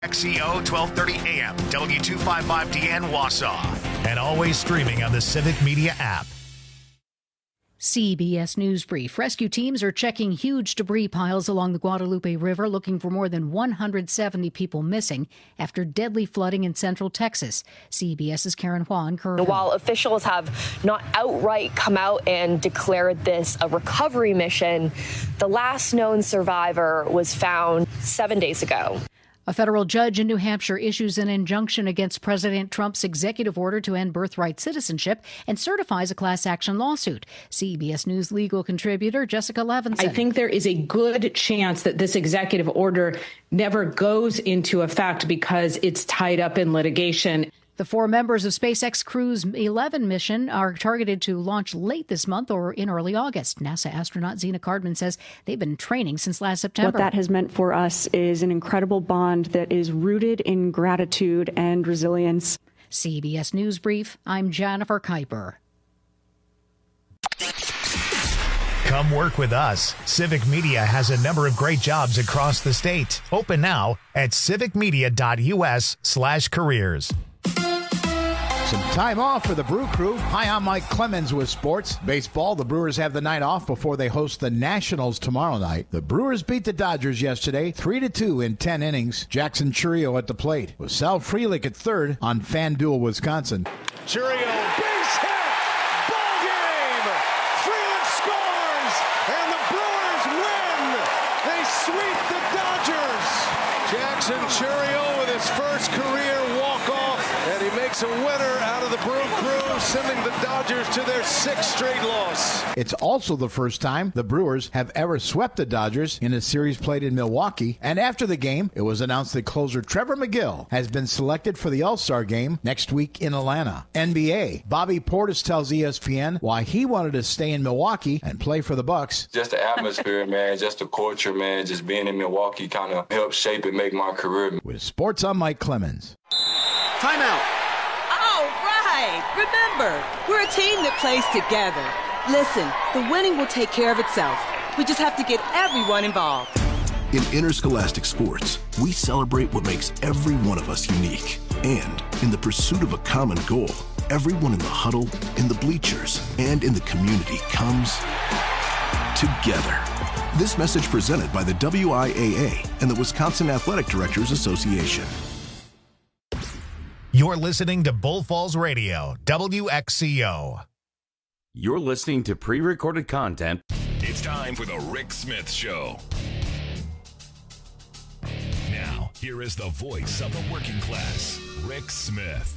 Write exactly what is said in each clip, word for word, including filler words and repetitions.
X E O twelve thirty A M, W two fifty-five D N Wausau, and always streaming on the Civic Media app. C B S News Brief. Rescue teams are checking huge debris piles along the Guadalupe River, looking for more than one hundred seventy people missing after deadly flooding in central Texas. CBS's Karen Juan. While officials have not outright come out and declared this a recovery mission, the last known survivor was found seven days ago. A federal judge in New Hampshire issues an injunction against President Trump's executive order to end birthright citizenship and certifies a class action lawsuit. C B S News legal contributor Jessica Levinson. I think there is a good chance that this executive order never goes into effect because it's tied up in litigation. The four members of SpaceX Cruise eleven mission are targeted to launch late this month or in early August. NASA astronaut Zena Cardman says they've been training since last September. What that has meant for us is an incredible bond that is rooted in gratitude and resilience. C B S News Brief, I'm Jennifer Kuiper. Come work with us. Civic Media has a number of great jobs across the state. Open now at civicmedia.us slash careers. Some time off for the Brew Crew. Hi, I'm Mike Clemens with sports. Baseball, the Brewers have the night off before they host the Nationals tomorrow night. The Brewers beat the Dodgers yesterday, three to two in ten innings. Jackson Chourio at the plate, with Sal Frelick at third on FanDuel, Wisconsin. Chourio, base hit, ball game! Frelick scores, and the Brewers win! They sweep the Dodgers! Jackson Chourio with his first career walk-off, and he makes a winner out of the Brew Crew, sending the Dodgers to their sixth straight loss. It's also the first time the Brewers have ever swept the Dodgers in a series played in Milwaukee. And after the game, it was announced that closer Trevor McGill has been selected for the All-Star game next week in Atlanta. N B A, Bobby Portis tells E S P N why he wanted to stay in Milwaukee and play for the Bucks. Just the atmosphere, man, just the culture, man, just being in Milwaukee kind of helped shape and make my career. With sports, I'm Mike Clemens. Timeout. All right. Remember, we're a team that plays together. Listen, the winning will take care of itself. We just have to get everyone involved. In interscholastic sports, we celebrate what makes every one of us unique. And in the pursuit of a common goal, everyone in the huddle, in the bleachers, and in the community comes together. This message presented by the W I A A and the Wisconsin Athletic Directors Association. You're listening to Bull Falls Radio, W X C O. You're listening to pre-recorded content. It's time for the Rick Smith Show. Now, here is the voice of the working class, Rick Smith.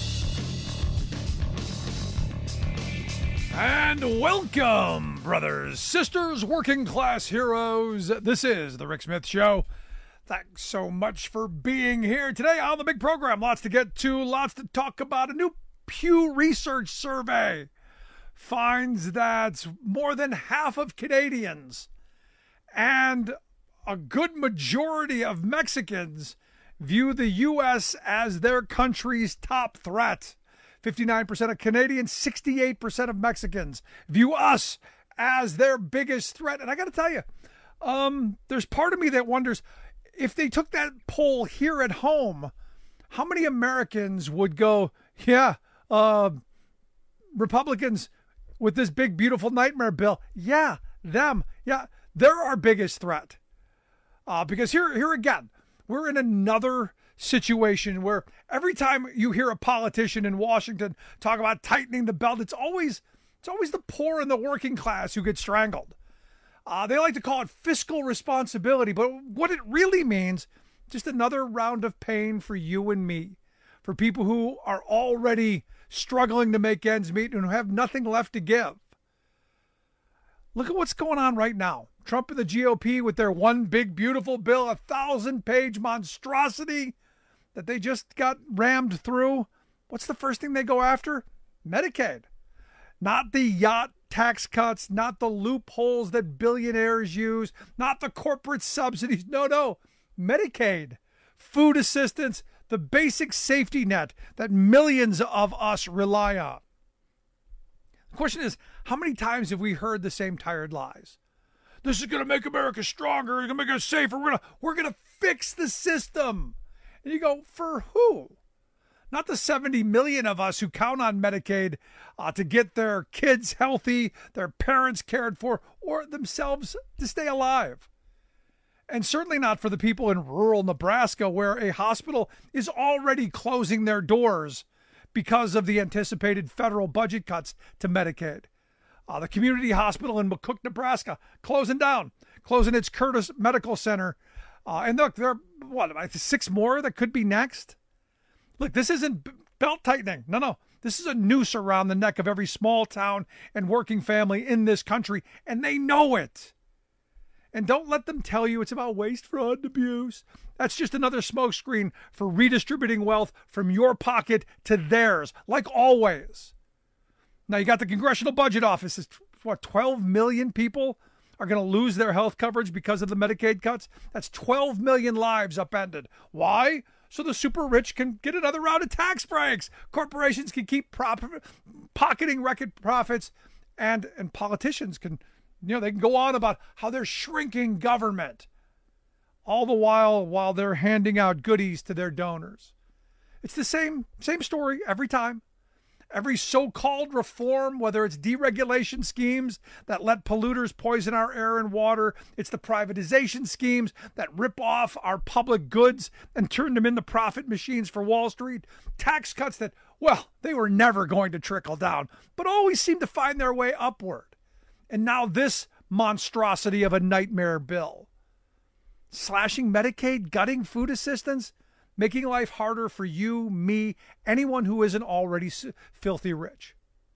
And welcome, brothers, sisters, working class heroes. This is the Rick Smith Show. Thanks so much for being here today on the big program. Lots to get to, lots to talk about. A new Pew Research survey finds that more than half of Canadians and a good majority of Mexicans view the U S as their country's top threat. fifty-nine percent of Canadians, sixty-eight percent of Mexicans view us as their biggest threat. And I got to tell you, um, there's part of me that wonders, if they took that poll here at home, how many Americans would go, yeah, uh, Republicans with this big, beautiful nightmare bill, yeah, them, yeah, they're our biggest threat. Uh, because here, here again, we're in another situation where every time you hear a politician in Washington talk about tightening the belt, it's always, it's always the poor and the working class who get strangled. Uh, they like to call it fiscal responsibility, but what it really means, just another round of pain for you and me, for people who are already struggling to make ends meet and who have nothing left to give. Look at what's going on right now. Trump and the G O P with their one big, beautiful bill, a thousand-page monstrosity that they just got rammed through. What's the first thing they go after? Medicaid. Not the yacht tax cuts, not the loopholes that billionaires use, not the corporate subsidies. No, no. Medicaid, food assistance, the basic safety net that millions of us rely on. The question is, how many times have we heard the same tired lies? This is going to make America stronger. It's going to make us safer. We're going to, we're going to fix the system. And you go, for who? Not the seventy million of us who count on Medicaid uh, to get their kids healthy, their parents cared for, or themselves to stay alive. And certainly not for the people in rural Nebraska where a hospital is already closing their doors because of the anticipated federal budget cuts to Medicaid. Uh, the community hospital in McCook, Nebraska, closing down, closing its Curtis Medical Center. Uh, and look, there are, what, six more that could be next? Look, this isn't belt tightening. No, no. This is a noose around the neck of every small town and working family in this country, and they know it. And don't let them tell you it's about waste, fraud, and abuse. That's just another smokescreen for redistributing wealth from your pocket to theirs, like always. Now, you got the Congressional Budget Office. It's, what, twelve million people are going to lose their health coverage because of the Medicaid cuts? That's twelve million lives upended. Why? So the super rich can get another round of tax breaks. Corporations can keep prop- pocketing record profits, and, and politicians can, you know, they can go on about how they're shrinking government, all the while while they're handing out goodies to their donors. It's the same same story every time. Every so-called reform, whether it's deregulation schemes that let polluters poison our air and water, it's the privatization schemes that rip off our public goods and turn them into profit machines for Wall Street, tax cuts that, well, they were never going to trickle down, but always seem to find their way upward. And now this monstrosity of a nightmare bill. Slashing Medicaid, gutting food assistance, making life harder for you, me, anyone who isn't already filthy rich.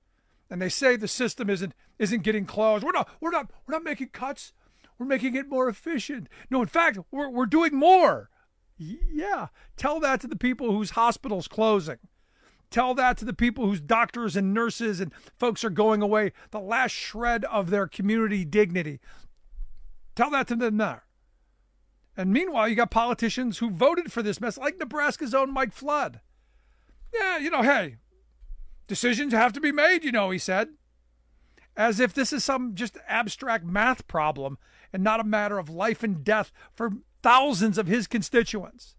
And they say the system isn't isn't getting closed. We're not we're not we're not making cuts. We're making it more efficient. No, in fact, we're we're doing more. Yeah, tell that to the people whose hospitals closing. Tell that to the people whose doctors and nurses and folks are going away, the last shred of their community dignity. Tell that to them there. And meanwhile, you got politicians who voted for this mess, like Nebraska's own Mike Flood. Yeah, you know, hey, decisions have to be made, you know, he said. As if this is some just abstract math problem and not a matter of life and death for thousands of his constituents.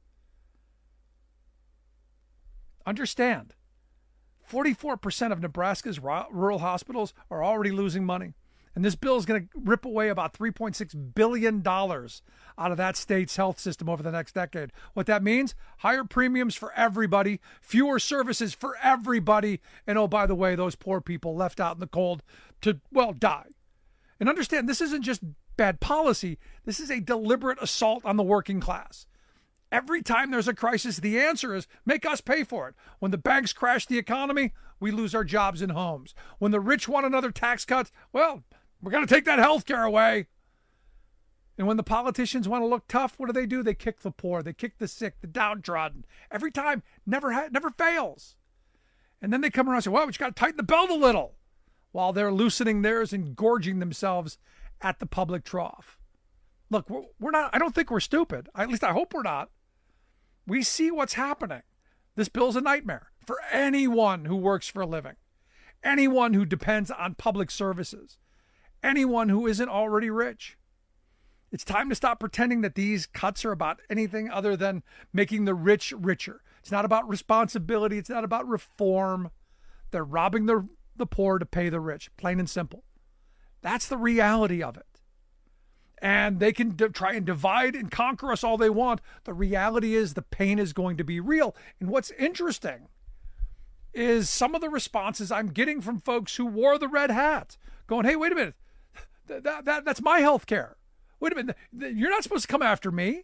Understand, forty-four percent of Nebraska's rural hospitals are already losing money. And this bill is going to rip away about three point six billion dollars out of that state's health system over the next decade. What that means? Higher premiums for everybody, fewer services for everybody, and oh, by the way, those poor people left out in the cold to, well, die. And understand, this isn't just bad policy. This is a deliberate assault on the working class. Every time there's a crisis, the answer is make us pay for it. When the banks crash the economy, we lose our jobs and homes. When the rich want another tax cut, well, we're going to take that health care away. And when the politicians want to look tough, what do they do? They kick the poor. They kick the sick, the downtrodden. Every time, never ha- never fails. And then they come around and say, well, we just got to tighten the belt a little, while they're loosening theirs and gorging themselves at the public trough. Look, we're, we're not, I don't think we're stupid. At least I hope we're not. We see what's happening. This bill's a nightmare for anyone who works for a living, anyone who depends on public services, anyone who isn't already rich. It's time to stop pretending that these cuts are about anything other than making the rich richer. It's not about responsibility. It's not about reform. They're robbing the, the poor to pay the rich, plain and simple. That's the reality of it. And they can d- try and divide and conquer us all they want. The reality is the pain is going to be real. And what's interesting is some of the responses I'm getting from folks who wore the red hat, going, hey, wait a minute, Th- that, that, that's my health care. Wait a minute, you're not supposed to come after me.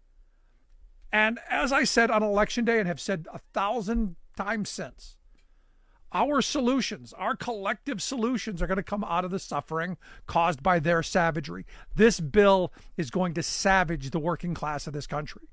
And as I said on Election Day and have said a thousand times since, our solutions, our collective solutions are going to come out of the suffering caused by their savagery. This bill is going to savage the working class of this country.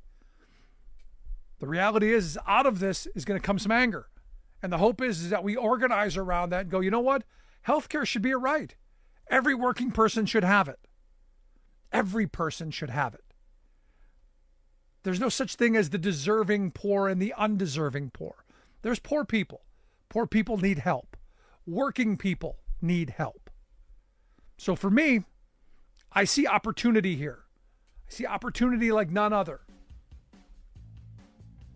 The reality is, out of this is going to come some anger. And the hope is, is that we organize around that and go, you know what? Healthcare should be a right. Every working person should have it. Every person should have it. There's no such thing as the deserving poor and the undeserving poor. There's poor people. Poor people need help. Working people need help. So for me, I see opportunity here. I see opportunity like none other.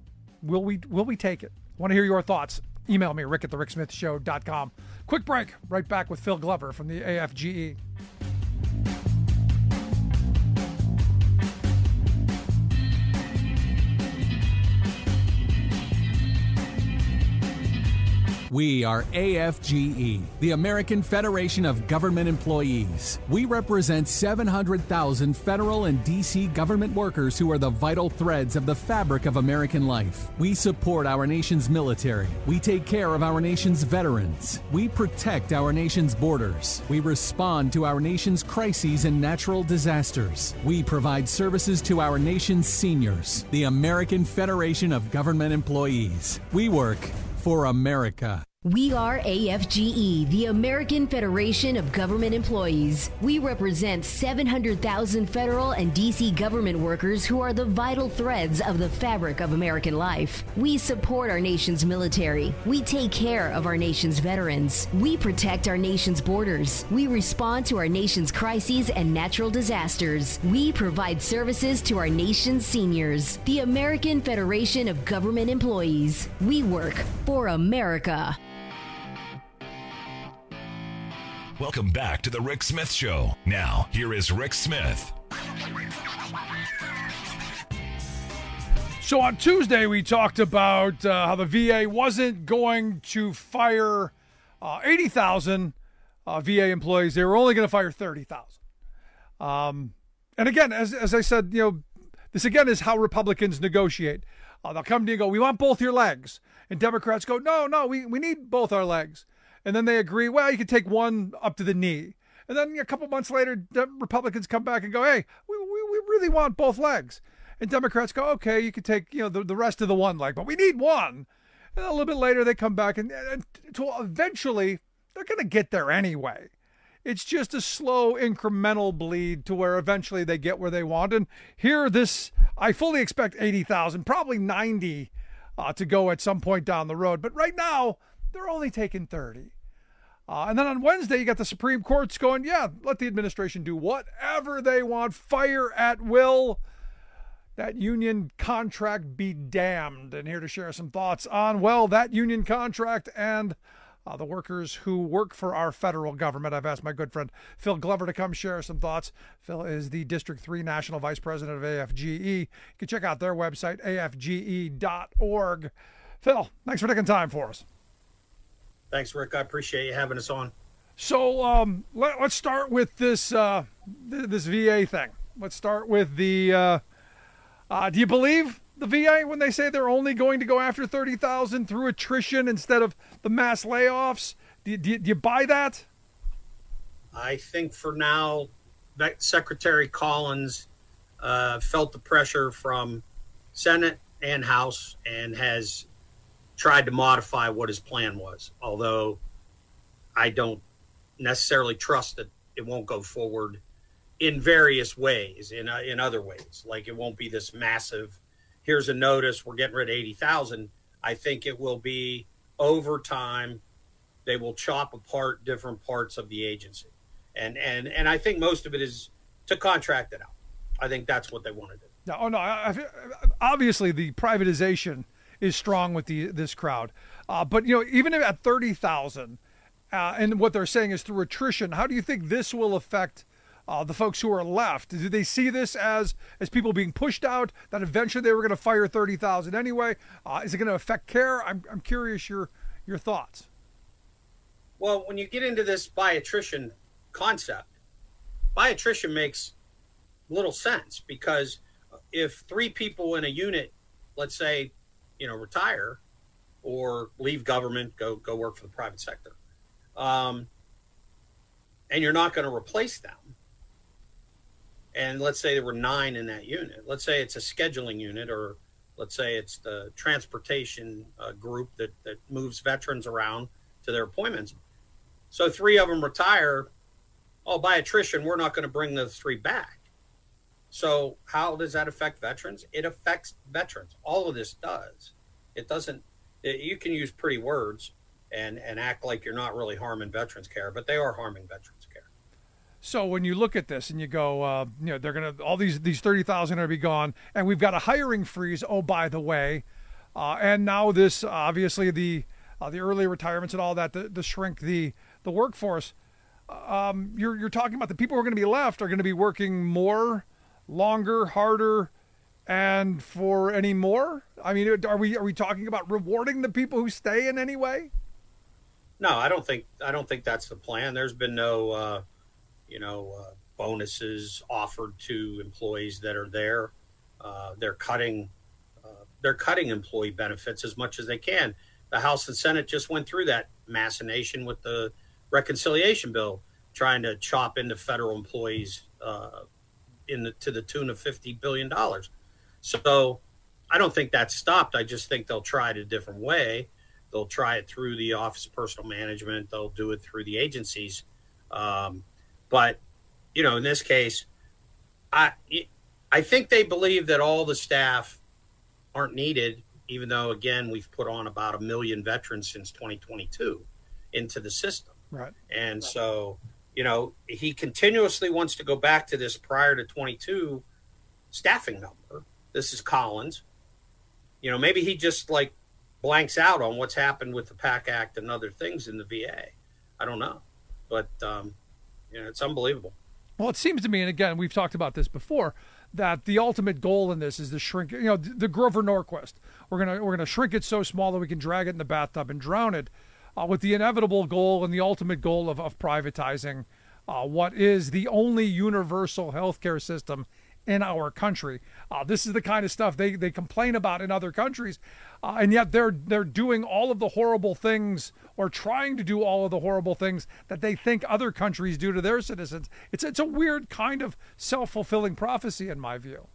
will we will we take it? Want to hear your thoughts? Email me, rick at the rick smith show dot com. Quick break. Right back with Phil Glover from the A F G E. We are A F G E, the American Federation of Government Employees. We represent seven hundred thousand federal and D C government workers who are the vital threads of the fabric of American life. We support our nation's military. We take care of our nation's veterans. We protect our nation's borders. We respond to our nation's crises and natural disasters. We provide services to our nation's seniors. The American Federation of Government Employees. We work for America. We are A F G E, the American Federation of Government Employees. We represent seven hundred thousand federal and D C government workers who are the vital threads of the fabric of American life. We support our nation's military. We take care of our nation's veterans. We protect our nation's borders. We respond to our nation's crises and natural disasters. We provide services to our nation's seniors. The American Federation of Government Employees. We work for America. Welcome back to the Rick Smith Show. Now, here is Rick Smith. So on Tuesday, we talked about uh, how the V A wasn't going to fire uh, eighty thousand uh, V A employees. They were only going to fire thirty thousand. Um, and again, as, as I said, you know, this again is how Republicans negotiate. Uh, they'll come to you and go, we want both your legs. And Democrats go, no, no, we, we need both our legs. And then they agree, well, you can take one up to the knee. And then a couple months later, Republicans come back and go, hey, we, we, we really want both legs. And Democrats go, okay, you can take, you know, the, the rest of the one leg, but we need one. And a little bit later, they come back and, and to eventually, they're going to get there anyway. It's just a slow incremental bleed to where eventually they get where they want. And here, this, I fully expect eighty thousand, probably ninety uh, to go at some point down the road. But right now, they're only taking thirty. Uh, and then on Wednesday, you got the Supreme Court's going, yeah, let the administration do whatever they want, fire at will. That union contract be damned. And here to share some thoughts on, well, that union contract and uh, the workers who work for our federal government. I've asked my good friend Phil Glover to come share some thoughts. Phil is the District three National Vice President of A F G E. You can check out their website, A F G E dot org. Phil, thanks for taking time for us. Thanks, Rick. I appreciate you having us on. So um, let, let's start with this uh, th- this V A thing. Let's start with the, uh, uh, do you believe the V A when they say they're only going to go after thirty thousand through attrition instead of the mass layoffs? Do you, do you, do you buy that? I think for now, that Secretary Collins uh, felt the pressure from Senate and House and has tried to modify what his plan was, although I don't necessarily trust that it won't go forward in various ways, in uh, in other ways. Like it won't be this massive, here's a notice, we're getting rid of eighty thousand. I think it will be over time. They will chop apart different parts of the agency. And, and, and I think most of it is to contract it out. I think that's what they want to do. No, oh no, I, I, obviously the privatization is strong with the this crowd. Uh, but, you know, even at thirty thousand, uh, and what they're saying is through attrition, how do you think this will affect uh, the folks who are left? Do they see this as as people being pushed out, that eventually they were going to fire thirty thousand anyway? Uh, is it going to affect care? I'm I'm curious your your thoughts. Well, when you get into this by attrition concept, by attrition makes little sense, because if three people in a unit, let's say, you know, retire or leave government, go go work for the private sector, um, and you're not going to replace them. And let's say there were nine in that unit. Let's say it's a scheduling unit, or let's say it's the transportation uh, group that, that moves veterans around to their appointments. So three of them retire. Oh, by attrition, we're not going to bring those three back. So how does that affect veterans? It affects veterans. All of this does. It doesn't, it, you can use pretty words and, and act like you're not really harming veterans care, but they are harming veterans care. So when you look at this and you go, uh, you know, they're going to, all these, these thirty thousand are going to be gone, and we've got a hiring freeze. Oh, by the way, Uh, and now this, obviously, the uh, the early retirements and all that, to, to shrink the the workforce. Um, you're you're talking about the people who are going to be left are going to be working more, longer, harder, and for any more. I mean, are we are we talking about rewarding the people who stay in any way? No, I don't think I don't think that's the plan. There's been no, uh, you know, uh, bonuses offered to employees that are there. Uh, they're cutting uh, they're cutting employee benefits as much as they can. The House and Senate just went through that machination with the reconciliation bill, trying to chop into federal employees uh, in the to the tune of fifty billion dollars. So I don't think that's stopped. I just think they'll try it a different way. They'll try it through the Office of Personnel Management. They'll do it through the agencies. Um, but, you know, in this case, I I think they believe that all the staff aren't needed, even though, again, we've put on about a million veterans since twenty twenty-two into the system. Right. And so, you know, he continuously wants to go back to this prior to twenty-two staffing number. This is Collins. You know, maybe he just like blanks out on what's happened with the PAC Act and other things in the V A. I don't know. But, um, you know, it's unbelievable. Well, it seems to me, and again, we've talked about this before, that the ultimate goal in this is to shrink, you know, the Grover Norquist. We're going to we're gonna shrink it so small that we can drag it in the bathtub and drown it, uh, with the inevitable goal and the ultimate goal of, of privatizing uh, what is the only universal healthcare system in our country. Uh, this is the kind of stuff they, they complain about in other countries, uh, and yet they're they're doing all of the horrible things, or trying to do all of the horrible things that they think other countries do to their citizens. It's it's a weird kind of self-fulfilling prophecy, in my view.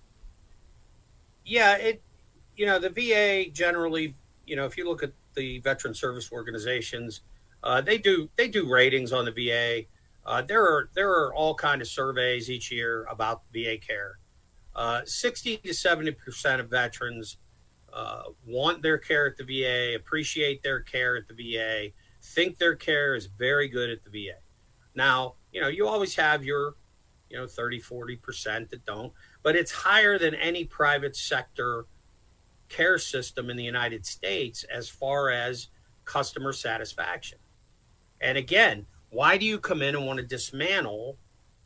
Yeah, it you know, the V A generally, you know, if you look at the veteran service organizations, uh, they do they do ratings on the V A. Uh, there are there are all kinds of surveys each year about V A care. Uh, sixty to seventy percent of veterans uh, want their care at the V A, appreciate their care at the V A, think their care is very good at the V A. Now, you know, you always have your, you know, thirty, forty percent that don't, but it's higher than any private sector care system in the United States as far as customer satisfaction. And again, why do you come in and want to dismantle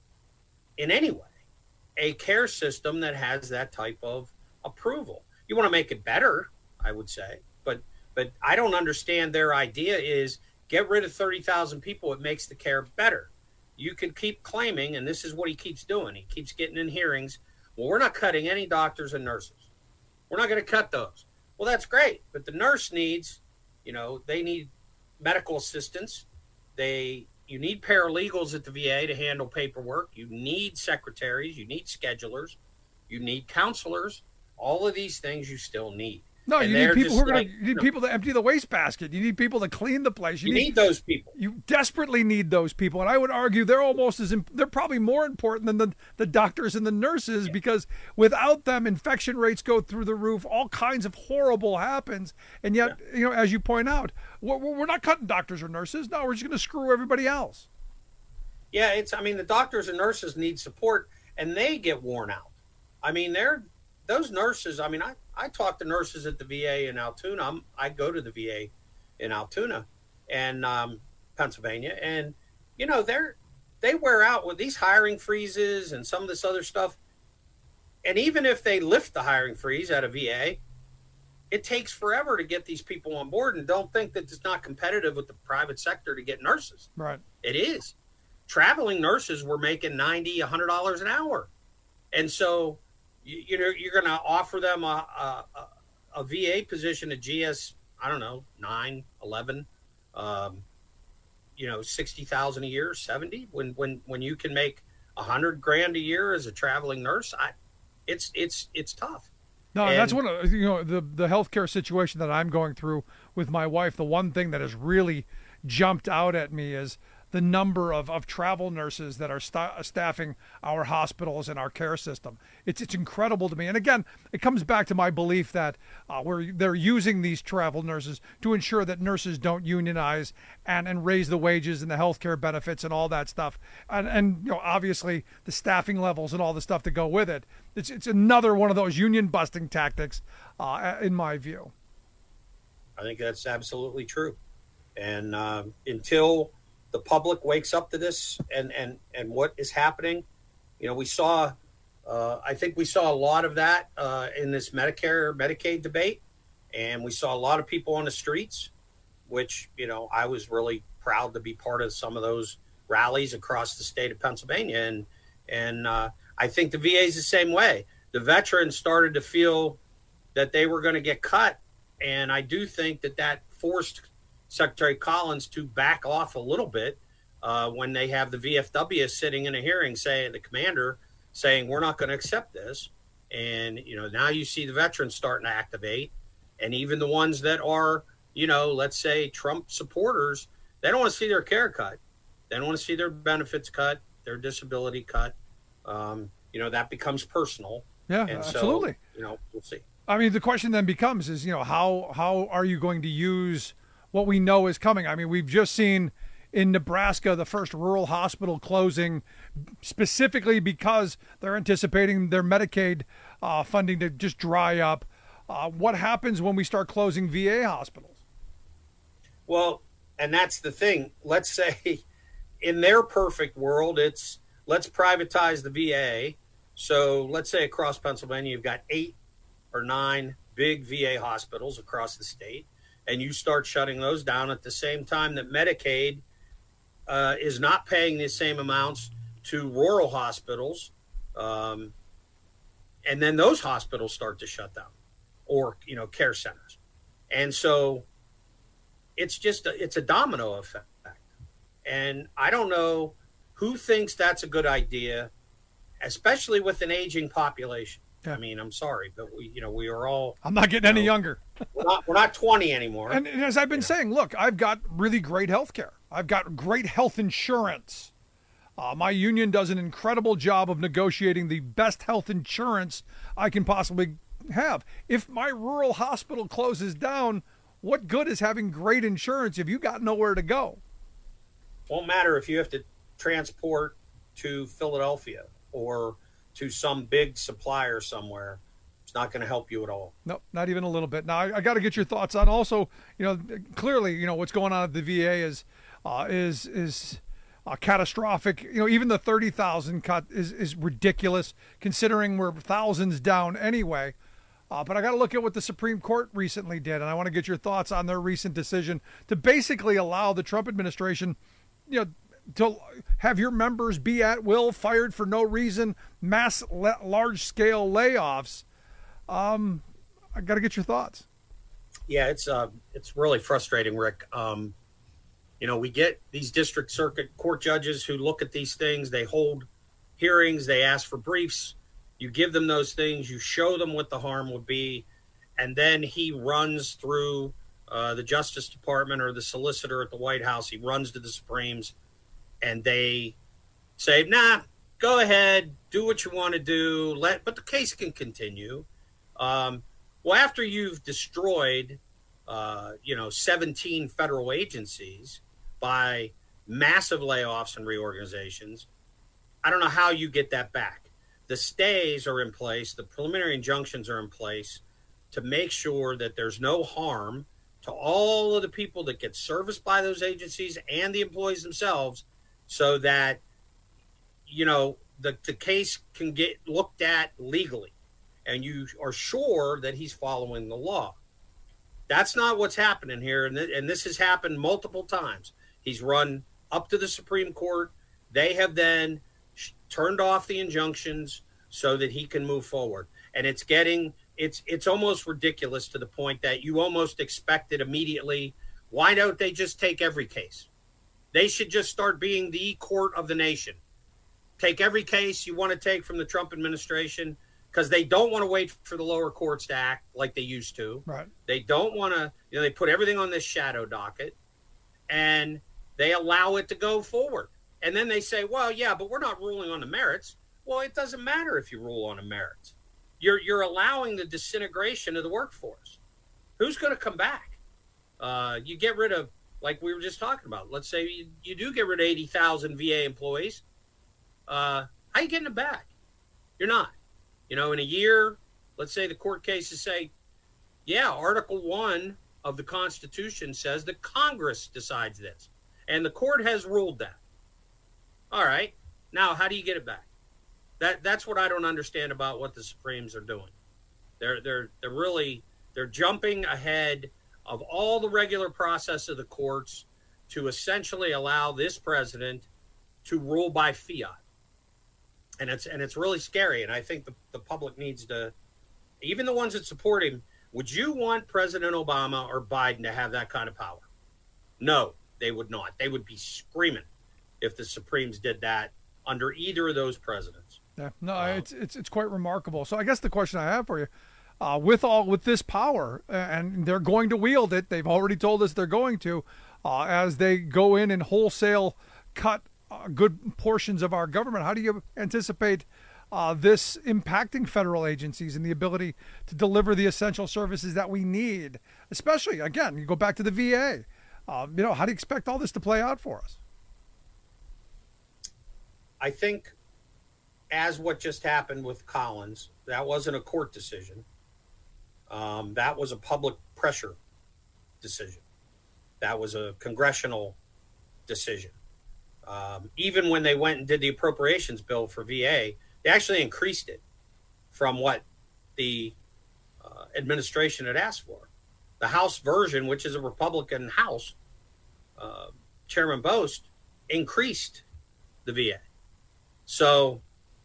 in any way a care system that has that type of approval? You want to make it better, I would say, but but I don't understand their idea is get rid of thirty thousand people. It makes the care better. You can keep claiming, and this is what he keeps doing. He keeps getting in hearings. Well, we're not cutting any doctors and nurses. We're not going to cut those. Well, that's great. But the nurse needs, you know, they need medical assistance. They You need paralegals at the V A to handle paperwork. You need secretaries. You need schedulers. You need counselors. All of these things you still need. No, and you need people who are like, going to. You need people to empty the wastebasket. You need people to clean the place. You, you need, need those people. You desperately need those people, and I would argue they're almost as. They're probably more important than the the doctors and the nurses, yeah. because without them, infection rates go through the roof. All kinds of horrible happens, and yet, yeah. you know, as you point out, we're, we're not cutting doctors or nurses. No, we're just going to screw everybody else. Yeah, it's. I mean, the doctors and nurses need support, and they get worn out. I mean, they're those nurses. I mean, I. I talk to nurses at the V A in Altoona. I'm, I go to the V A in Altoona and um, Pennsylvania, and you know they're they wear out with these hiring freezes and some of this other stuff. And even if they lift the hiring freeze at a V A, it takes forever to get these people on board. And don't think that it's not competitive with the private sector to get nurses. Right? It is. Traveling nurses were making ninety dollars, one hundred dollars an hour, and so. You, you know, you're going to offer them a, a, a V A position at G S, I don't know, nine, eleven, um, you know, sixty thousand a year, seventy, when, when, when you can make a hundred grand a year as a traveling nurse. I, it's, it's, it's tough. No, and that's one of, you know, the, the healthcare situation that I'm going through with my wife. The one thing that has really jumped out at me is the number of, of travel nurses that are st- staffing our hospitals and our care system. It's it's incredible to me. And again, it comes back to my belief that uh, we're, they're using these travel nurses to ensure that nurses don't unionize and, and raise the wages and the health care benefits and all that stuff. And, and you know, obviously the staffing levels and all the stuff to go with it. It's, it's another one of those union busting tactics, uh, in my view. I think that's absolutely true. And uh, until the public wakes up to this and, and, and what is happening, you know, we saw, uh, I think we saw a lot of that uh, in this Medicare, Medicaid debate. And we saw a lot of people on the streets, which, you know, I was really proud to be part of some of those rallies across the state of Pennsylvania. And, and uh, I think the V A is the same way. The veterans started to feel that they were going to get cut. And I do think that that forced Secretary Collins to back off a little bit uh, when they have the V F W sitting in a hearing saying, the commander saying, we're not going to accept this. And, you know, now you see the veterans starting to activate. And even the ones that are, you know, let's say Trump supporters, they don't want to see their care cut. They don't want to see their benefits cut, their disability cut. Um, you know, that becomes personal. Yeah, and absolutely. So, you know, we'll see. I mean, the question then becomes is, you know, how how are you going to use what we know is coming? I mean, we've just seen in Nebraska the first rural hospital closing specifically because they're anticipating their Medicaid uh, funding to just dry up. Uh, what happens when we start closing V A hospitals? Well, and that's the thing. Let's say in their perfect world, it's let's privatize the V A. So let's say across Pennsylvania, you've got eight or nine big V A hospitals across the state, and you start shutting those down at the same time that Medicaid uh, is not paying the same amounts to rural hospitals. Um, and then those hospitals start to shut down, or, you know, care centers. And so it's just, a, it's a domino effect. And I don't know who thinks that's a good idea, especially with an aging population. Yeah. I mean, I'm sorry, but we, you know, we are all. I'm not getting any know, younger. we're not. We're not twenty anymore. And, and as I've been yeah. saying, look, I've got really great health care. I've got great health insurance. Uh, my union does an incredible job of negotiating the best health insurance I can possibly have. If my rural hospital closes down, what good is having great insurance if you got nowhere to go? Won't matter if you have to transport to Philadelphia or to some big supplier somewhere. It's not going to help you at all. No, not even a little bit. Now, I, I got to get your thoughts on also, you know, clearly, you know, what's going on at the V A is uh, is is uh, catastrophic. You know, even the thirty thousand cut is, is ridiculous considering we're thousands down anyway. Uh, but I got to look at what the Supreme Court recently did, and I want to get your thoughts on their recent decision to basically allow the Trump administration, you know, to have your members be at will, fired for no reason, mass le- large-scale layoffs. Um, I got to get your thoughts. Yeah, it's uh, it's really frustrating, Rick. Um, you know, we get these district circuit court judges who look at these things. They hold hearings. They ask for briefs. You give them those things. You show them what the harm would be. And then he runs through uh, the Justice Department or the solicitor at the White House. He runs to the Supremes. And they say, nah, go ahead, do what you want to do, let, but the case can continue. Um, well, after you've destroyed, uh, you know, seventeen federal agencies by massive layoffs and reorganizations, I don't know how you get that back. The stays are in place. The preliminary injunctions are in place to make sure that there's no harm to all of the people that get serviced by those agencies and the employees themselves, so that, you know, the, the case can get looked at legally and you are sure that he's following the law. That's not what's happening here. And, th- and this has happened multiple times. He's run up to the Supreme Court. They have then sh- turned off the injunctions so that he can move forward. And it's getting, it's, it's almost ridiculous to the point that you almost expect it immediately. Why don't they just take every case? They should just start being the court of the nation. Take every case you want to take from the Trump administration, because they don't want to wait for the lower courts to act like they used to. Right. They don't want to, you know, they put everything on this shadow docket, and They allow it to go forward. And then they say, well, yeah, but we're not ruling on the merits. Well, it doesn't matter if you rule on the merits. You're you're allowing the disintegration of the workforce. Who's going to come back? Uh, you get rid of, like we were just talking about, let's say you, you do get rid of eighty thousand V A employees. Uh, how are you getting them back? You're not. You know, in a year, let's say the court cases say, yeah, Article one of the Constitution says that Congress decides this. And the court has ruled that. All right. Now, how do you get it back? That that's what I don't understand about what the Supremes are doing. They're they're they're really they're jumping ahead of all the regular process of the courts to essentially allow this president to rule by fiat. And it's and it's really scary. And I think the, the public needs to, even the ones that support him, would you want President Obama or Biden to have that kind of power? No, they would not. They would be screaming if the Supremes did that under either of those presidents. Yeah, no, um, it's it's it's quite remarkable. So I guess the question I have for you, uh, with all with this power, and they're going to wield it. They've already told us they're going to, uh, as they go in and wholesale cut uh, good portions of our government. How do you anticipate uh, this impacting federal agencies and the ability to deliver the essential services that we need? Especially, again, you go back to the V A. Uh, you know, how do you expect all this to play out for us? I think, as what just happened with Collins, that wasn't a court decision. Um, that was a public pressure decision. That was a congressional decision. Um, even when they went and did the appropriations bill for V A, they actually increased it from what the uh, administration had asked for. The House version, which is a Republican House, uh, Chairman Bost increased the V A. So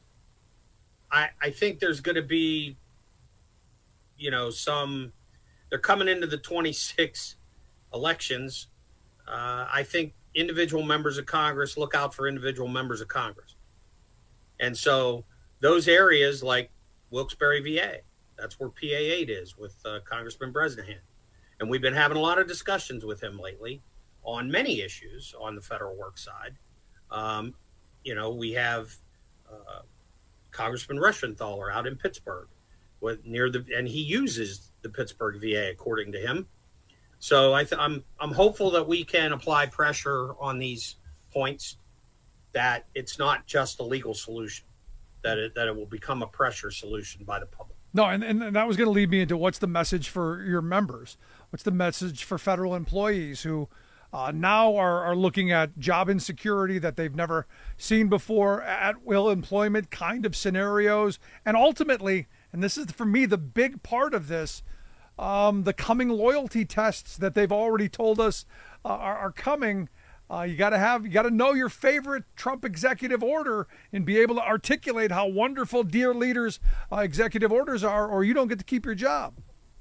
I, I think there's going to be, you know, some, they're coming into the twenty-six elections. Uh, I think individual members of Congress look out for individual members of Congress. And so those areas like Wilkes-Barre V A, that's where P A eight is with uh, Congressman Bresnahan. And we've been having a lot of discussions with him lately on many issues on the federal work side. Um, you know, we have uh, Congressman Reschenthaler out in Pittsburgh with near the, and he uses the Pittsburgh V A according to him. So I th- I'm I'm hopeful that we can apply pressure on these points, that it's not just a legal solution, that it that it will become a pressure solution by the public. No, and, and that was going to lead me into what's the message for your members? What's the message for federal employees who uh, now are, are looking at job insecurity that they've never seen before, at-will employment kind of scenarios, and ultimately, and this is for me the big part of this, um, the coming loyalty tests that they've already told us uh, are, are coming. Uh, you got to have, you got to know your favorite Trump executive order and be able to articulate how wonderful dear leaders' uh, executive orders are, or you don't get to keep your job.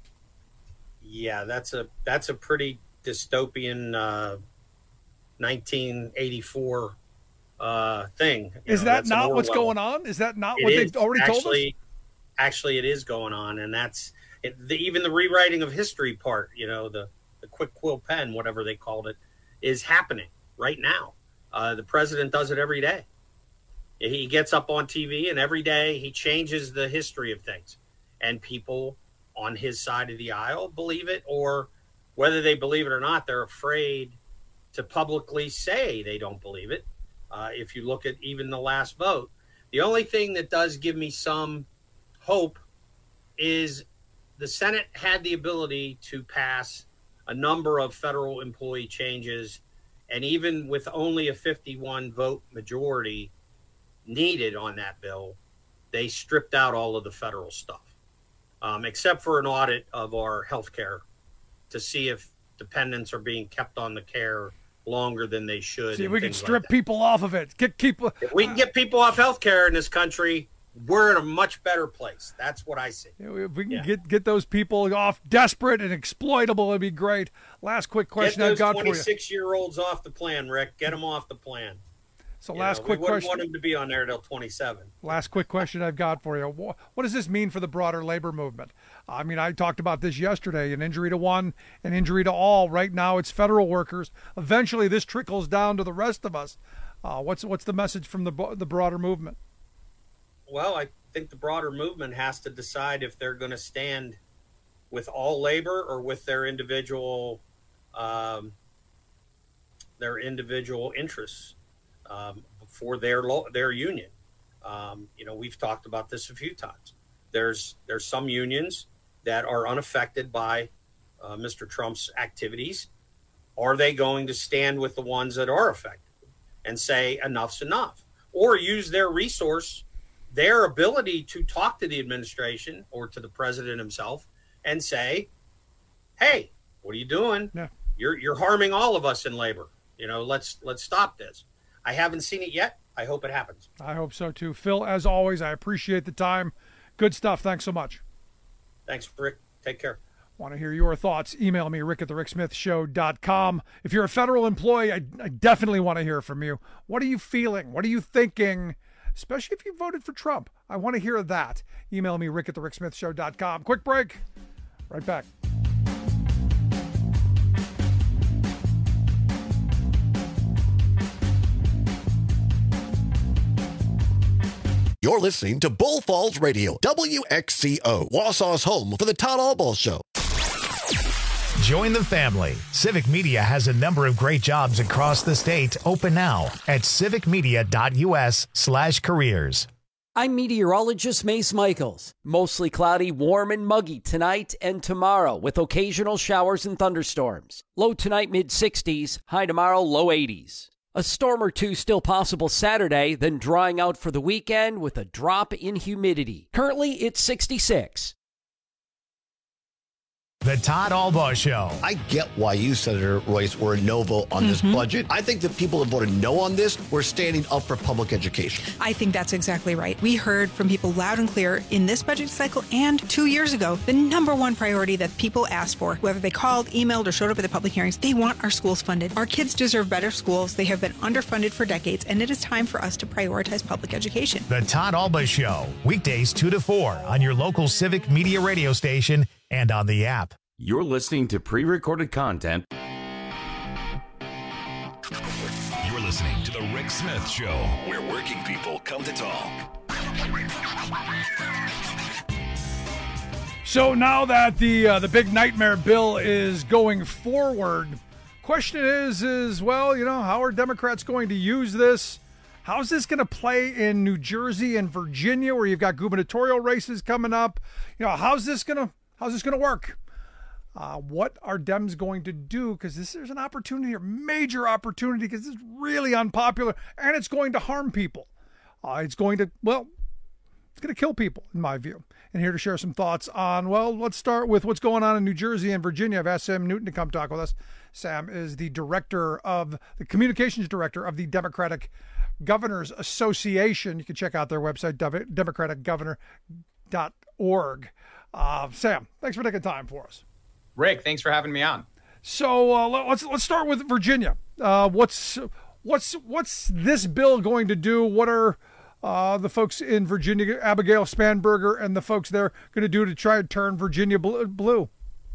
Yeah, that's a that's a pretty dystopian uh, nineteen eighty-four uh, thing. You is know, that not what's level. going on? Is that not it what is. they've already actually, told us? Actually, it is going on, and that's it, the, even the rewriting of history part. You know, the the quick quill pen, whatever they called it, is happening right now. Uh, the president does it every day. He gets up on T V and every day he changes the history of things. And people on his side of the aisle believe it, or whether they believe it or not, they're afraid to publicly say they don't believe it. Uh, if you look at even the last vote, the only thing that does give me some hope is the Senate had the ability to pass a number of federal employee changes. And even with only a fifty-one vote majority needed on that bill, they stripped out all of the federal stuff, um, except for an audit of our health care to see if dependents are being kept on the care longer than they should. See, we can strip like people off of it. Get people. If we can get people off health care in this country, we're in a much better place. That's what I see. If we can yeah. get get those people off desperate and exploitable, it'd be great. Last quick question I've got for you. Get those twenty-six-year-olds off the plan, Rick. Get them off the plan. So You last know, quick we wouldn't question. want him to be on there till twenty-seven. Last quick question I've got for you. What does this mean for the broader labor movement? I mean, I talked about this yesterday, an injury to one, an injury to all. Right now it's federal workers. Eventually this trickles down to the rest of us. Uh, what's what's the message from the the broader movement? Well, I think the broader movement has to decide if they're going to stand with all labor or with their individual um, their individual interests. Um, for their lo- their union. Um, you know, we've talked about this a few times. There's there's some unions that are unaffected by uh, Mister Trump's activities. Are they going to stand with the ones that are affected and say enough's enough? Or use their resource, their ability to talk to the administration or to the president himself and say, hey, what are you doing? Yeah. You're you're harming all of us in labor. You know, let's let's stop this. I haven't seen it yet. I hope it happens. I hope so too. Phil, as always, I appreciate the time. Good stuff. Thanks so much. Thanks, Rick. Take care. Want to hear your thoughts? Email me, rick at the rick smith show dot com. If you're a federal employee, I, I definitely want to hear from you. What are you feeling? What are you thinking? Especially if you voted for Trump. I want to hear that. Email me, rick at the rick smith show dot com. Quick break. Right back. You're listening to Bull Falls Radio, W X C O, Wausau's home for the Todd Albaugh Show. Join the family. Civic Media has a number of great jobs across the state open now at civic media dot u s slash careers. I'm meteorologist Mace Michaels. Mostly cloudy, warm and muggy tonight and tomorrow with occasional showers and thunderstorms. Low tonight, mid sixties. High tomorrow, low eighties. A storm or two still possible Saturday, then drying out for the weekend with a drop in humidity. Currently, it's sixty-six. The Todd Albaugh Show. I get why you, Senator Royce, were a no vote on this budget. I think the people that voted no on this were standing up for public education. I think that's exactly right. We heard from people loud and clear in this budget cycle and two years ago, the number one priority that people asked for, whether they called, emailed, or showed up at the public hearings, they want our schools funded. Our kids deserve better schools. They have been underfunded for decades, and it is time for us to prioritize public education. The Todd Albaugh Show, weekdays two to four on your local Civic Media radio station and on the app. You're listening to pre-recorded content. You're listening to The Rick Smith Show, where working people come to talk. So now that the uh, the big nightmare bill is going forward, question is, is, well, you know, how are Democrats going to use this? How's this going to play in New Jersey and Virginia, where you've got gubernatorial races coming up? You know, how's this going to how's this going to work? Uh, what are Dems going to do? Because this is an opportunity, a major opportunity, because it's really unpopular and it's going to harm people. Uh, it's going to, well, it's going to kill people, in my view. And here to share some thoughts on, well, let's start with what's going on in New Jersey and Virginia. I've asked Sam Newton to come talk with us. Sam is the director of, the communications director of the Democratic Governors Association. You can check out their website, democratic governor dot org. Uh, Sam, thanks for taking time for us. Rick, thanks for having me on. So uh, let's let's start with Virginia. Uh, what's what's what's this bill going to do? What are uh, the folks in Virginia, Abigail Spanberger, and the folks there going to do to try to turn Virginia blue?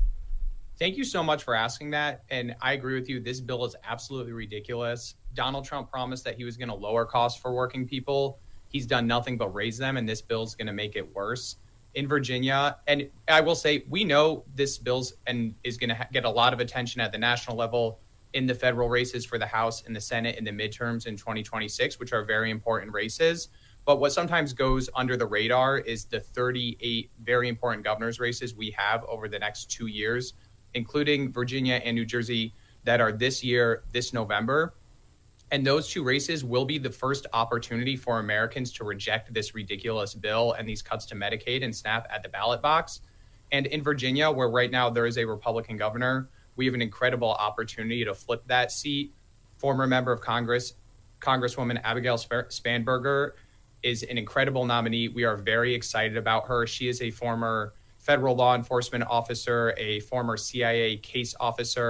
Thank you so much for asking that. And I agree with you. This bill is absolutely ridiculous. Donald Trump promised that he was going to lower costs for working people. He's done nothing but raise them, and this bill is going to make it worse. In Virginia, and I will say, we know this bill's and is going to ha- get a lot of attention at the national level in the federal races for the House and the Senate in the midterms in twenty twenty-six, which are very important races. But what sometimes goes under the radar is the thirty-eight very important governor's races we have over the next two years, including Virginia and New Jersey, that are this year, this November. And those two races will be the first opportunity for Americans to reject this ridiculous bill and these cuts to Medicaid and SNAP at the ballot box. And in Virginia, where right now there is a Republican governor, we have an incredible opportunity to flip that seat. Former member of Congress, Congresswoman Abigail Spanberger, is an incredible nominee. We are very excited about her. She is a former federal law enforcement officer, a former C I A case officer.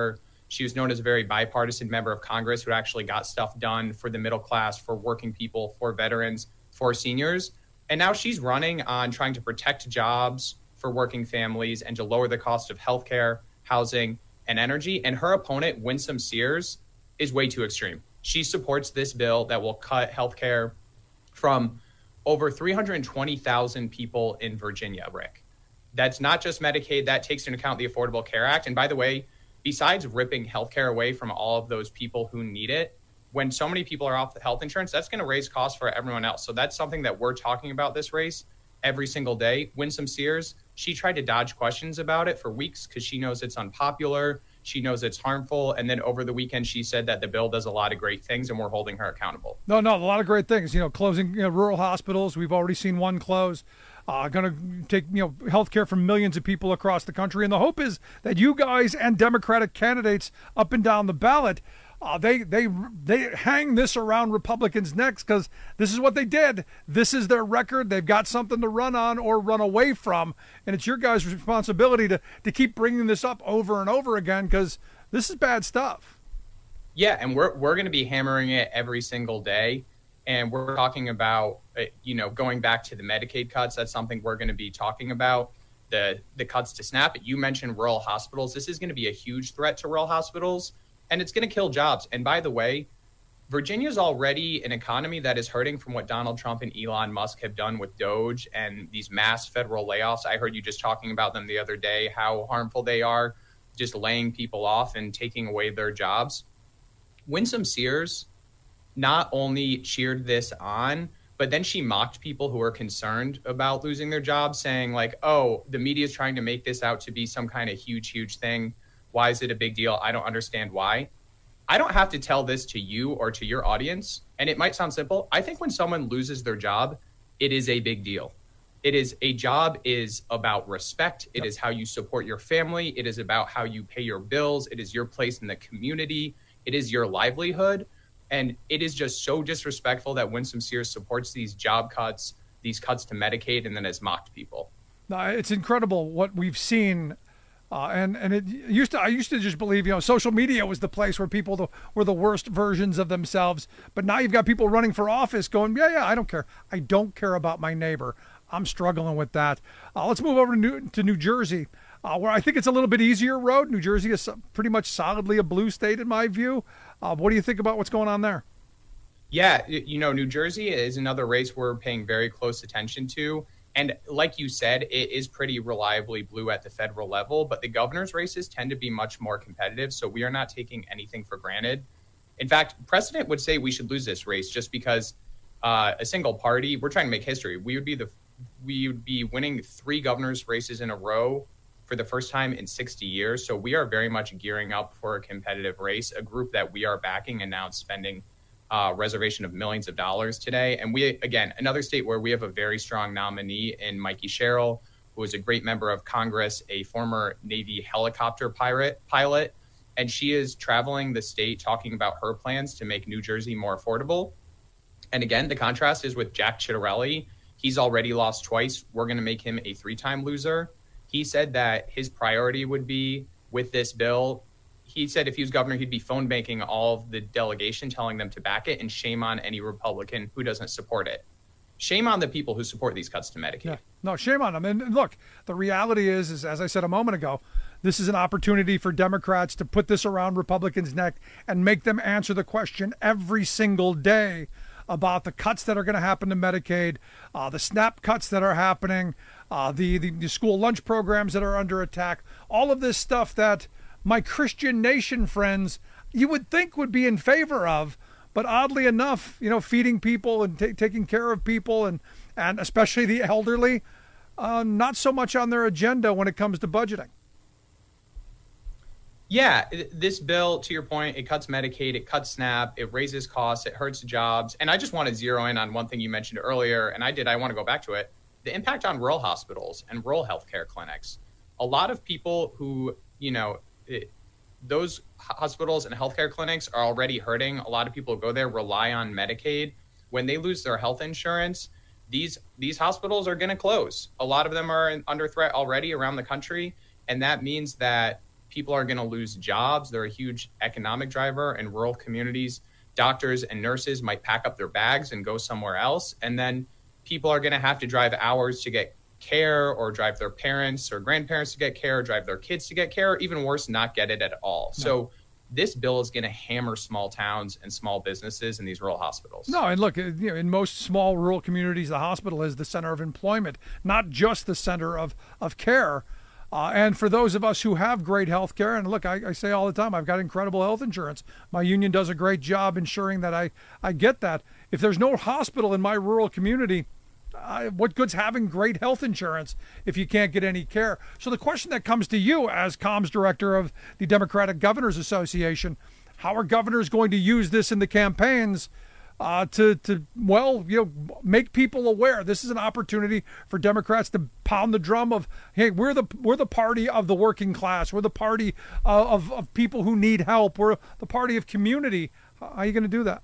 She was known as a very bipartisan member of Congress who actually got stuff done for the middle class, for working people, for veterans, for seniors. And now she's running on trying to protect jobs for working families and to lower the cost of healthcare, housing, and energy. And her opponent, Winsome Sears, is way too extreme. She supports this bill that will cut healthcare from over three hundred twenty thousand people in Virginia, Rick. That's not just Medicaid. That takes into account the Affordable Care Act. And by the way, besides ripping healthcare away from all of those people who need it, when so many people are off the health insurance, that's going to raise costs for everyone else. So that's something that we're talking about this race every single day. Winsome Sears, she tried to dodge questions about it for weeks because she knows it's unpopular. She knows it's harmful. And then over the weekend, she said that the bill does a lot of great things and we're holding her accountable. No, no, a lot of great things. You know, closing you know, rural hospitals. We've already seen one close. Uh, going to take you know healthcare from millions of people across the country. And the hope is that you guys and Democratic candidates up and down the ballot, uh, they they they hang this around Republicans' necks because this is what they did. This is their record. They've got something to run on or run away from. And it's your guys' responsibility to, to keep bringing this up over and over again because this is bad stuff. Yeah, and we're we're going to be hammering it every single day. And we're talking about, uh, you know, going back to the Medicaid cuts. That's something we're going to be talking about. The the cuts to SNAP. You mentioned rural hospitals. This is going to be a huge threat to rural hospitals, and it's going to kill jobs. And by the way, Virginia is already an economy that is hurting from what Donald Trump and Elon Musk have done with Doge and these mass federal layoffs. I heard you just talking about them the other day, how harmful they are, just laying people off and taking away their jobs. Winsome Sears not only cheered this on, but then she mocked people who were concerned about losing their jobs, saying like, oh, the media is trying to make this out to be some kind of huge, huge thing. Why is it a big deal? I don't understand why. I don't have to tell this to you or to your audience. And it might sound simple. I think when someone loses their job, it is a big deal. It is a job is about respect. It is how you support your family. It is about how you pay your bills. It is your place in the community. It is your livelihood. And it is just so disrespectful that Winsome Sears supports these job cuts, these cuts to Medicaid, and then has mocked people. No, it's incredible what we've seen. Uh, and and it used to I used to just believe, you know, social media was the place where people the, were the worst versions of themselves. But now you've got people running for office going, yeah, yeah, I don't care. I don't care about my neighbor. I'm struggling with that. Uh, let's move over to New, to New Jersey, uh, where I think it's a little bit easier road. New Jersey is pretty much solidly a blue state in my view. Uh, what do you think about what's going on there? Yeah, you know, New Jersey is another race we're paying very close attention to. And like you said, it is pretty reliably blue at the federal level, but the governor's races tend to be much more competitive. So we are not taking anything for granted. In fact, precedent would say we should lose this race just because uh, a single party, we're trying to make history. We would be the we would be winning three governor's races in a row for the first time in sixty years. So we are very much gearing up for a competitive race, a group that we are backing and now spending uh, reservation of millions of dollars today. And we, again, another state where we have a very strong nominee in Mikey Sherrill, who is a great member of Congress, a former Navy helicopter pirate pilot. And she is traveling the state talking about her plans to make New Jersey more affordable. And again, the contrast is with Jack Ciattarelli. He's already lost twice. We're going to make him a three-time loser. He said that his priority would be with this bill. He said if he was governor, he'd be phone banking all of the delegation, telling them to back it, and shame on any Republican who doesn't support it. Shame on the people who support these cuts to Medicaid. Yeah. No, shame on them. And look, the reality is, is, as I said a moment ago, this is an opportunity for Democrats to put this around Republicans' neck and make them answer the question every single day about the cuts that are going to happen to Medicaid, uh, the SNAP cuts that are happening, uh, the, the, the school lunch programs that are under attack, all of this stuff that my Christian nation friends you would think would be in favor of. But oddly enough, you know, feeding people and t- taking care of people and, and especially the elderly, uh, not so much on their agenda when it comes to budgeting. Yeah, this bill, to your point, it cuts Medicaid, it cuts SNAP, it raises costs, it hurts jobs. And I just want to zero in on one thing you mentioned earlier, and I did, I want to go back to it, the impact on rural hospitals and rural healthcare clinics. A lot of people who, you know, it, those hospitals and healthcare clinics are already hurting. A lot of people who go there rely on Medicaid. When they lose their health insurance, these these hospitals are going to close. A lot of them are in, under threat already around the country, and that means that people are going to lose jobs. They're a huge economic driver in rural communities. Doctors and nurses might pack up their bags and go somewhere else. And then people are going to have to drive hours to get care, or drive their parents or grandparents to get care, or drive their kids to get care, or even worse, not get it at all. No. So this bill is going to hammer small towns and small businesses in these rural hospitals. No, and look, you know, in most small rural communities, the hospital is the center of employment, not just the center of, of care. Uh, and for those of us who have great health care, and look, I, I say all the time, I've got incredible health insurance. My union does a great job ensuring that I, I get that. If there's no hospital in my rural community, Uh, what good's having great health insurance if you can't get any care? So the question that comes to you as comms director of the Democratic Governors Association, how are governors going to use this in the campaigns uh, to, to, well, you know, make people aware? This is an opportunity for Democrats to pound the drum of, hey, we're the we're the party of the working class. We're the party uh, of, of people who need help. We're the party of community. How are you going to do that?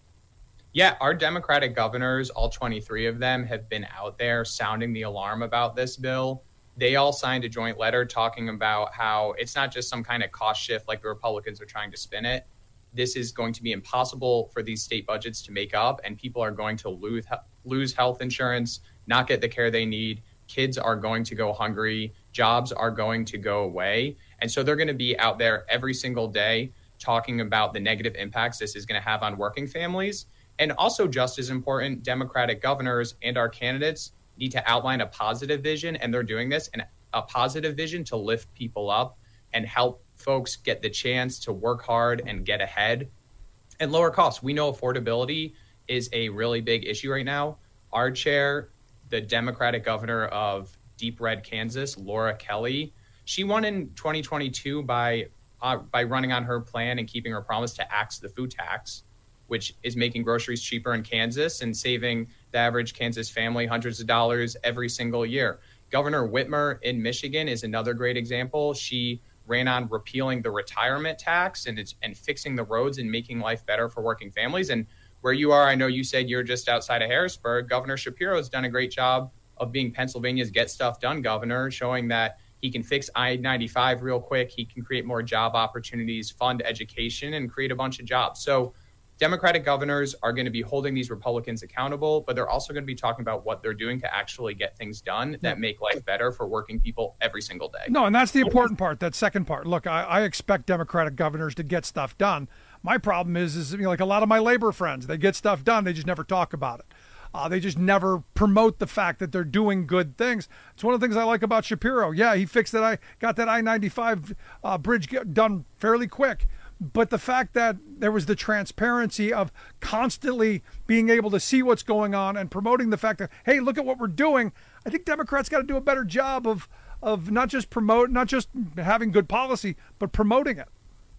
Yeah, our Democratic governors, all twenty-three of them, have been out there sounding the alarm about this bill. They all signed a joint letter talking about how it's not just some kind of cost shift like the Republicans are trying to spin it. This is going to be impossible for these state budgets to make up, and people are going to lose lose health insurance, not get the care they need. Kids are going to go hungry. Jobs are going to go away. And so they're going to be out there every single day talking about the negative impacts this is going to have on working families. And also, just as important, Democratic governors and our candidates need to outline a positive vision, and they're doing this, and a positive vision to lift people up and help folks get the chance to work hard and get ahead and lower costs. We know affordability is a really big issue right now. Our chair, the Democratic governor of Deep Red, Kansas, Laura Kelly, she won in twenty twenty-two by uh, by running on her plan and keeping her promise to axe the food tax, which is making groceries cheaper in Kansas and saving the average Kansas family hundreds of dollars every single year. Governor Whitmer in Michigan is another great example. She ran on repealing the retirement tax and it's, and fixing the roads and making life better for working families. And where you are, I know you said you're just outside of Harrisburg. Governor Shapiro has done a great job of being Pennsylvania's Get Stuff Done governor, showing that he can fix I ninety-five real quick. He can create more job opportunities, fund education, and create a bunch of jobs. So Democratic governors are going to be holding these Republicans accountable, but they're also going to be talking about what they're doing to actually get things done that make life better for working people every single day. No, and that's the important part, that second part. Look, I, I expect Democratic governors to get stuff done. My problem is, is you know, like a lot of my labor friends, they get stuff done, they just never talk about it. Uh, they just never promote the fact that they're doing good things. It's one of the things I like about Shapiro. Yeah, he fixed that. I got that I ninety-five uh, bridge done fairly quick. But the fact that there was the transparency of constantly being able to see what's going on and promoting the fact that, hey, look at what we're doing. I think Democrats got to do a better job of of not just promote, not just having good policy, but promoting it.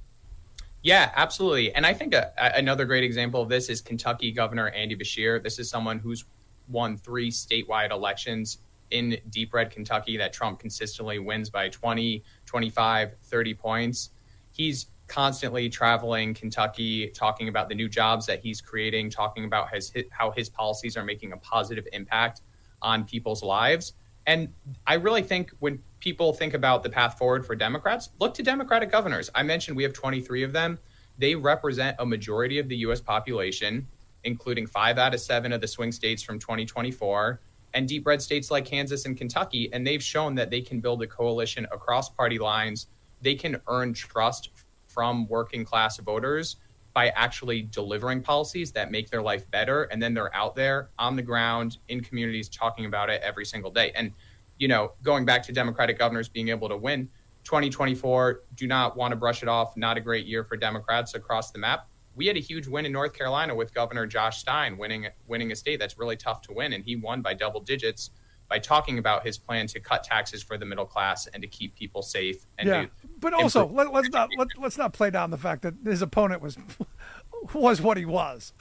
Yeah, absolutely. And I think a, a, another great example of this is Kentucky Governor Andy Beshear. This is someone who's won three statewide elections in Deep Red, Kentucky, that Trump consistently wins by twenty, twenty-five, thirty points. He's constantly traveling Kentucky, talking about the new jobs that he's creating, talking about his, how his policies are making a positive impact on people's lives. And I really think when people think about the path forward for Democrats, look to Democratic governors. I mentioned we have twenty-three of them. They represent a majority of the U S population, including five out of seven of the swing states from twenty twenty-four, and deep red states like Kansas and Kentucky. And they've shown that they can build a coalition across party lines. They can earn trust from working class voters by actually delivering policies that make their life better. And then they're out there on the ground in communities talking about it every single day. And, you know, going back to Democratic governors being able to win, twenty twenty-four, do not want to brush it off. Not a great year for Democrats across the map. We had a huge win in North Carolina with Governor Josh Stein winning, winning a state that's really tough to win. And he won by double digits by talking about his plan to cut taxes for the middle class and to keep people safe. And yeah, but also let, let's not let, let's not play down the fact that his opponent was was what he was.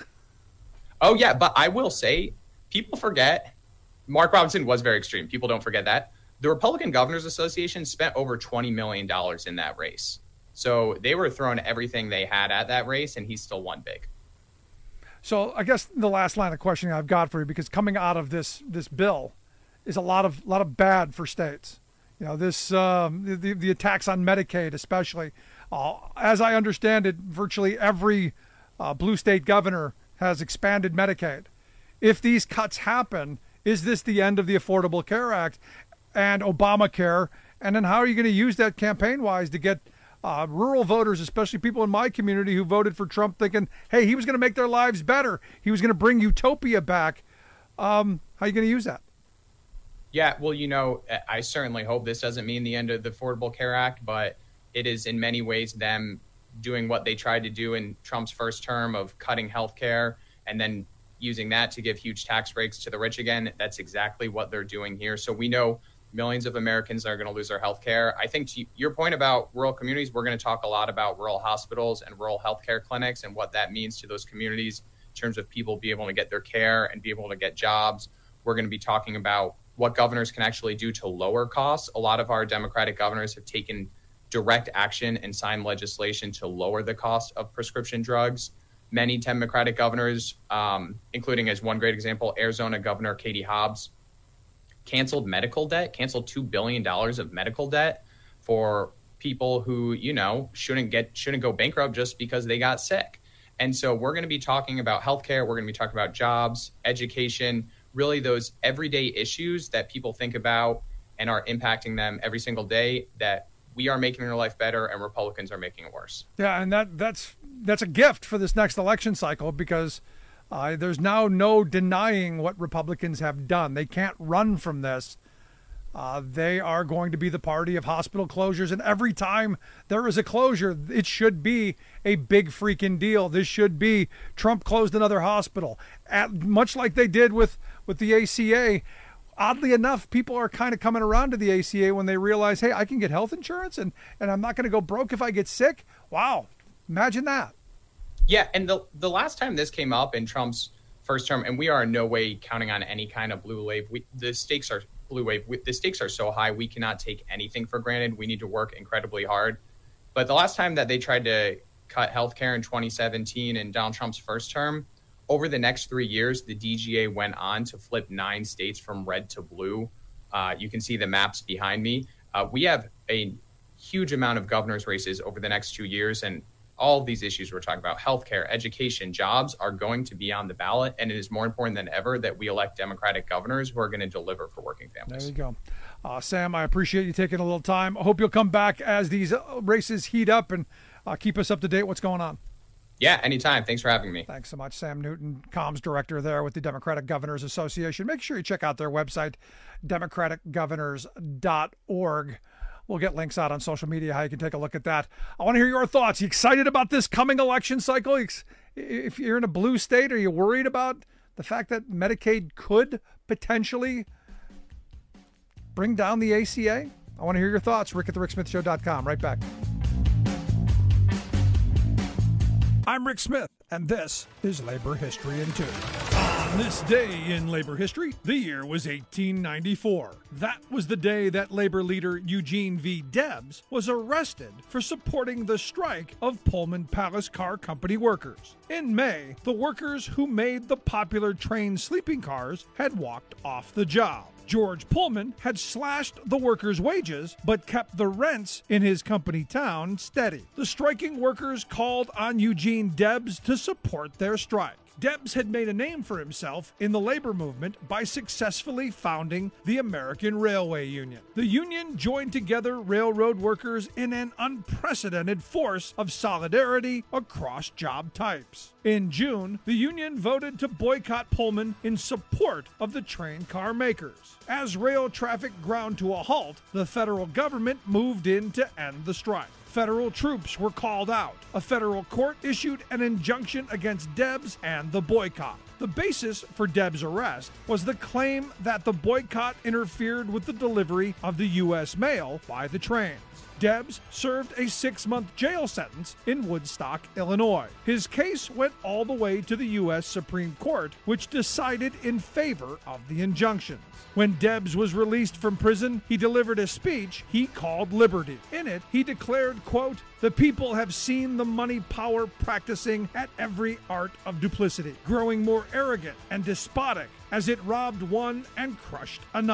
Oh yeah, but I will say, people forget Mark Robinson was very extreme. People don't forget that. The Republican Governors Association spent over twenty million dollars in that race, so they were throwing everything they had at that race, and he still won big. So I guess the last line of questioning I've got for you, because coming out of this this bill is a lot of lot of bad for states. You know, this um, the, the attacks on Medicaid especially. Uh, as I understand it, virtually every uh, blue state governor has expanded Medicaid. If these cuts happen, is this the end of the Affordable Care Act and Obamacare? And then how are you going to use that campaign-wise to get uh, rural voters, especially people in my community who voted for Trump thinking, hey, he was going to make their lives better. He was going to bring utopia back. Um, how are you going to use that? Yeah, well, you know, I certainly hope this doesn't mean the end of the Affordable Care Act, but it is in many ways them doing what they tried to do in Trump's first term of cutting health care and then using that to give huge tax breaks to the rich again. That's exactly what they're doing here. So we know millions of Americans are going to lose their health care. I think to your point about rural communities, we're going to talk a lot about rural hospitals and rural healthcare clinics and what that means to those communities in terms of people being able to get their care and be able to get jobs. We're going to be talking about what governors can actually do to lower costs. A lot of our Democratic governors have taken direct action and signed legislation to lower the cost of prescription drugs. Many Democratic governors, um, including as one great example, Arizona Governor Katie Hobbs, canceled medical debt, canceled two billion dollars of medical debt for people who, you know, shouldn't get shouldn't go bankrupt just because they got sick. And so we're going to be talking about healthcare. We're going to be talking about jobs, education, really those everyday issues that people think about and are impacting them every single day that we are making their life better and Republicans are making it worse. Yeah, and that that's that's a gift for this next election cycle because uh, there's now no denying what Republicans have done. They can't run from this. Uh, they are going to be the party of hospital closures, and every time there is a closure, it should be a big freaking deal. This should be Trump closed another hospital, at, much like they did with, with the A C A. Oddly enough, people are kind of coming around to the A C A when they realize, hey, I can get health insurance and, and I'm not going to go broke if I get sick. Wow. Imagine that. Yeah. And the, the last time this came up in Trump's first term, and we are in no way counting on any kind of blue wave. We, the stakes are blue wave. We, the stakes are so high. We cannot take anything for granted. We need to work incredibly hard. But the last time that they tried to cut healthcare in twenty seventeen in Donald Trump's first term, over the next three years, the D G A went on to flip nine states from red to blue. Uh, you can see the maps behind me. Uh, we have a huge amount of governor's races over the next two years. And all of these issues we're talking about, healthcare, education, jobs, are going to be on the ballot. And it is more important than ever that we elect Democratic governors who are going to deliver for working families. There you go. Uh, Sam, I appreciate you taking a little time. I hope you'll come back as these races heat up and uh, keep us up to date what's going on. Yeah, anytime. Thanks for having me. Thanks so much. Sam Newton, comms director there with the Democratic Governors Association. Make sure you check out their website, democratic governors dot org. We'll get links out on social media how you can take a look at that. I want to hear your thoughts. You excited about this coming election cycle? If you're in a blue state, are you worried about the fact that Medicaid could potentially bring down the A C A? I want to hear your thoughts. Rick at the rick smith show dot com. Right back. I'm Rick Smith, and this is Labor History in Two. On this day in labor history, the year was eighteen ninety-four. That was the day that labor leader Eugene V. Debs was arrested for supporting the strike of Pullman Palace Car Company workers. In May, the workers who made the popular train sleeping cars had walked off the job. George Pullman had slashed the workers' wages, but kept the rents in his company town steady. The striking workers called on Eugene Debs to support their strike. Debs had made a name for himself in the labor movement by successfully founding the American Railway Union. The union joined together railroad workers in an unprecedented force of solidarity across job types. In June, the union voted to boycott Pullman in support of the train car makers. As rail traffic ground to a halt, the federal government moved in to end the strike. Federal troops were called out. A federal court issued an injunction against Debs and the boycott. The basis for Debs' arrest was the claim that the boycott interfered with the delivery of the U S mail by the trains. Debs served a six-month jail sentence in Woodstock, Illinois. His case went all the way to the U S Supreme Court, which decided in favor of the injunctions. When Debs was released from prison, he delivered a speech he called Liberty. In it, he declared, quote, "The people have seen the money power practicing at every art of duplicity, growing more arrogant and despotic as it robbed one and crushed another.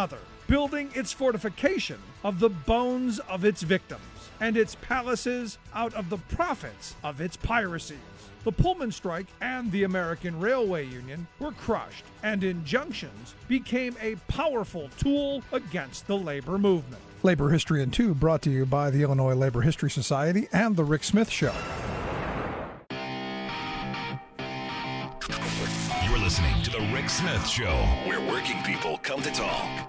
building its fortification of the bones of its victims, and its palaces out of the profits of its piracies. The Pullman strike and the American Railway Union were crushed, and injunctions became a powerful tool against the labor movement. Labor History in Two, brought to you by the Illinois Labor History Society and The Rick Smith Show. You're listening to The Rick Smith Show, where working people come to talk.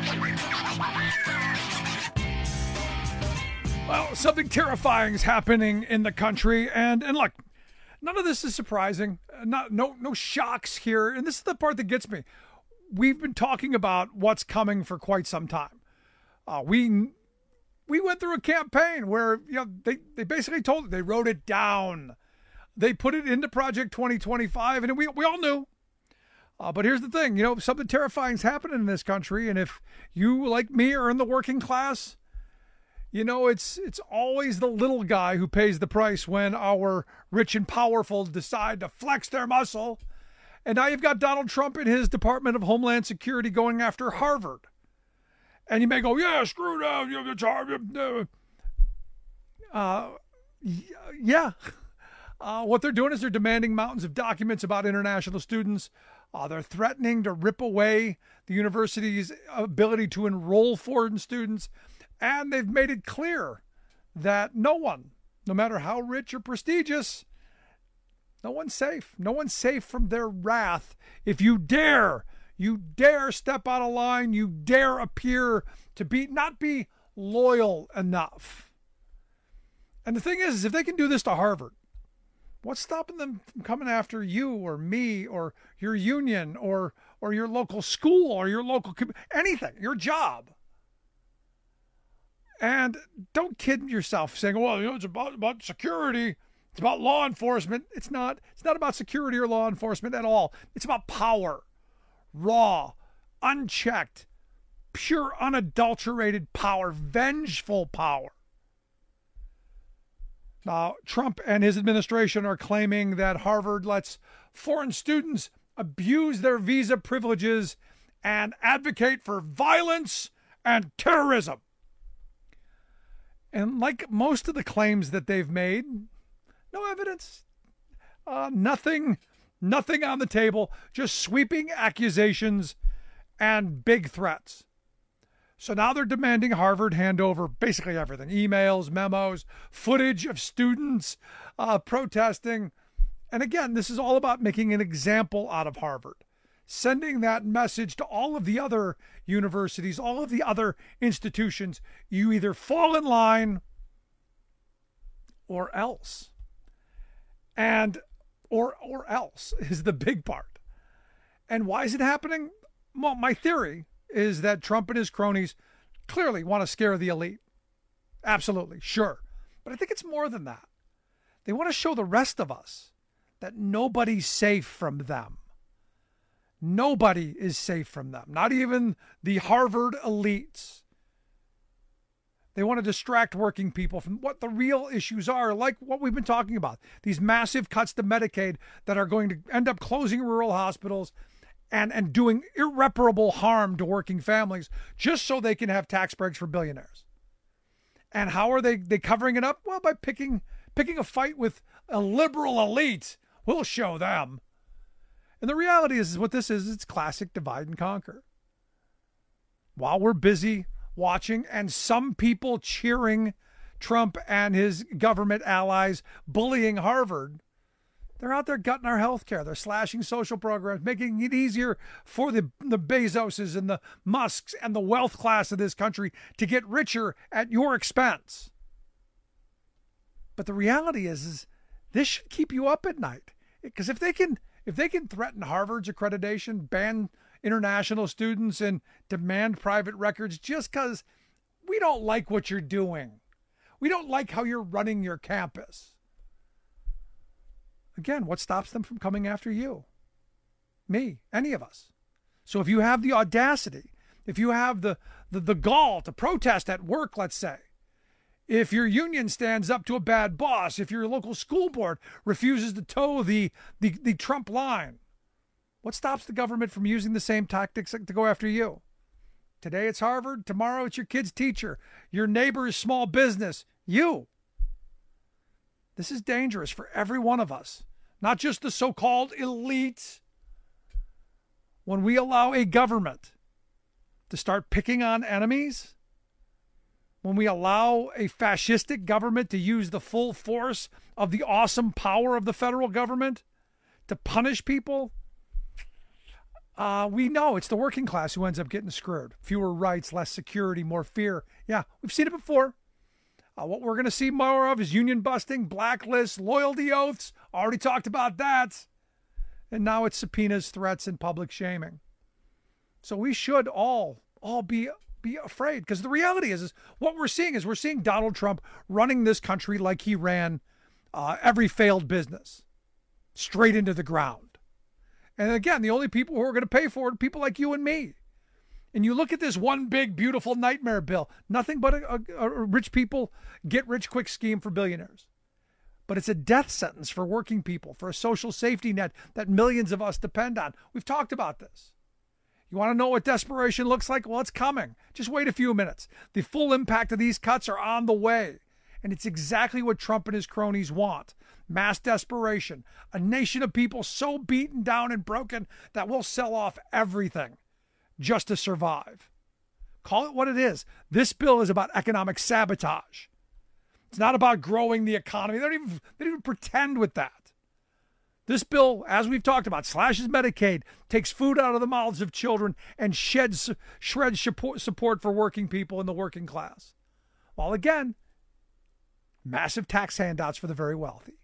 Well, something terrifying is happening in the country, and, and look, none of this is surprising. Not, no, no shocks here, and this is the part that gets me. We've been talking about what's coming for quite some time. Uh, we we went through a campaign where you know they, they basically told it, they wrote it down. They put it into Project twenty twenty-five, and we we all knew. Uh, but here's the thing, you know, something terrifying is happening in this country, and if you, like me, are in the working class, you know, it's it's always the little guy who pays the price when our rich and powerful decide to flex their muscle. And now you've got Donald Trump and his Department of Homeland Security going after Harvard. And you may go, yeah, screw down, you have the uh, yeah. Uh, what they're doing is they're demanding mountains of documents about international students. Uh, they're threatening to rip away the university's ability to enroll foreign students. And they've made it clear that no one, no matter how rich or prestigious, no one's safe. No one's safe from their wrath. If you dare, you dare step out of line, you dare appear to be not be loyal enough. And the thing is, is if they can do this to Harvard, what's stopping them from coming after you or me or your union or or your local school or your local anything, your job? And don't kid yourself saying, well, you know, it's about, about security. It's about law enforcement. It's not. It's not about security or law enforcement at all. It's about power. Raw, unchecked, pure, unadulterated power, vengeful power. Now, Trump and his administration are claiming that Harvard lets foreign students abuse their visa privileges and advocate for violence and terrorism. And like most of the claims that they've made, no evidence, uh, nothing, nothing on the table, just sweeping accusations and big threats. So now they're demanding Harvard hand over basically everything, emails, memos, footage of students uh, protesting. And again, this is all about making an example out of Harvard, sending that message to all of the other universities, all of the other institutions. You either fall in line or else. And or or else is the big part. And why is it happening? Well, my theory is that Trump and his cronies clearly want to scare the elite. Absolutely, sure. But I think it's more than that. They want to show the rest of us that nobody's safe from them. Nobody is safe from them, not even the Harvard elites. They want to distract working people from what the real issues are, like what we've been talking about. These massive cuts to Medicaid that are going to end up closing rural hospitals and, and doing irreparable harm to working families just so they can have tax breaks for billionaires. And how are they, they covering it up? Well, by picking picking a fight with a liberal elite. We'll show them. And the reality is, is what this is, it's classic divide and conquer. While we're busy watching and some people cheering Trump and his government allies bullying Harvard, they're out there gutting our health care. They're slashing social programs, making it easier for the, the Bezoses and the Musks and the wealth class of this country to get richer at your expense. But the reality is, is this should keep you up at night. Because if they can if they can threaten Harvard's accreditation, ban international students, and demand private records just because we don't like what you're doing, we don't like how you're running your campus. Again, what stops them from coming after you? Me, any of us. So if you have the audacity, if you have the, the, the gall to protest at work, let's say, if your union stands up to a bad boss, if your local school board refuses to toe the, the, the Trump line, what stops the government from using the same tactics to go after you? Today it's Harvard. Tomorrow it's your kid's teacher, your neighbor's small business, you. This is dangerous for every one of us, not just the so-called elites. When we allow a government to start picking on enemies, when we allow a fascistic government to use the full force of the awesome power of the federal government to punish people, uh, we know it's the working class who ends up getting screwed. Fewer rights, less security, more fear. Yeah, we've seen it before. Uh, what we're going to see more of is union busting, blacklists, loyalty oaths. Already talked about that. And now it's subpoenas, threats, and public shaming. So we should all, all be be afraid, because the reality is, is what we're seeing is we're seeing Donald Trump running this country like he ran uh, every failed business straight into the ground. And again, the only people who are going to pay for it are people like you and me. And you look at this one big, beautiful nightmare bill, nothing but a, a, a rich people get rich quick scheme for billionaires. But it's a death sentence for working people, for a social safety net that millions of us depend on. We've talked about this. You want to know what desperation looks like? Well, it's coming. Just wait a few minutes. The full impact of these cuts are on the way. And it's exactly what Trump and his cronies want. Mass desperation. A nation of people so beaten down and broken that we'll sell off everything just to survive. Call it what it is. This bill is about economic sabotage. It's not about growing the economy. They don't even, they don't even pretend with that. This bill, as we've talked about, slashes Medicaid, takes food out of the mouths of children, and sheds, shreds support, support for working people in the working class. While again, massive tax handouts for the very wealthy.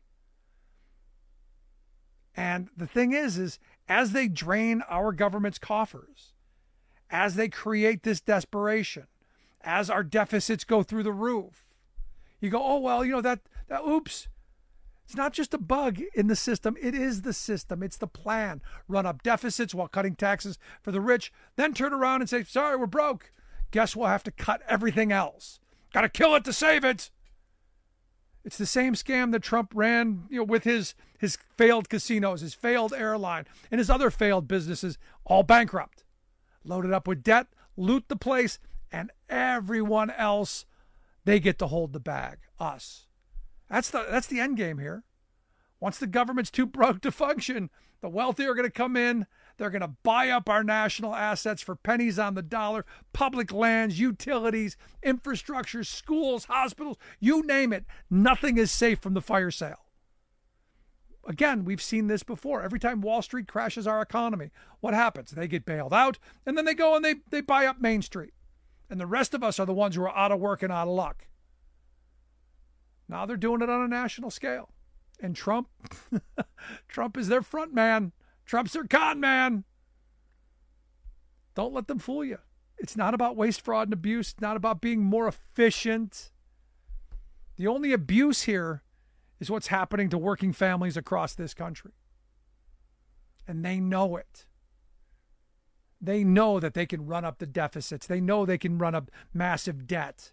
And the thing is, is as they drain our government's coffers, as they create this desperation, as our deficits go through the roof, you go, oh, well, you know, that, that oops. It's not just a bug in the system. It is the system. It's the plan. Run up deficits while cutting taxes for the rich, then turn around and say, sorry, we're broke. Guess we'll have to cut everything else. Got to kill it to save it. It's the same scam that Trump ran, you know, with his, his failed casinos, his failed airline, and his other failed businesses, all bankrupt. Loaded up with debt, loot the place, and everyone else, they get to hold the bag, us. That's the that's the end game here. Once the government's too broke to function, the wealthy are going to come in. They're going to buy up our national assets for pennies on the dollar, public lands, utilities, infrastructure, schools, hospitals, you name it. Nothing is safe from the fire sale. Again, we've seen this before. Every time Wall Street crashes our economy, what happens? They get bailed out, and then they go and they, they buy up Main Street. And the rest of us are the ones who are out of work and out of luck. Now they're doing it on a national scale. And Trump, Trump is their front man. Trump's their con man. Don't let them fool you. It's not about waste, fraud, and abuse. It's not about being more efficient. The only abuse here is what's happening to working families across this country. And they know it. They know that they can run up the deficits. They know they can run up massive debt.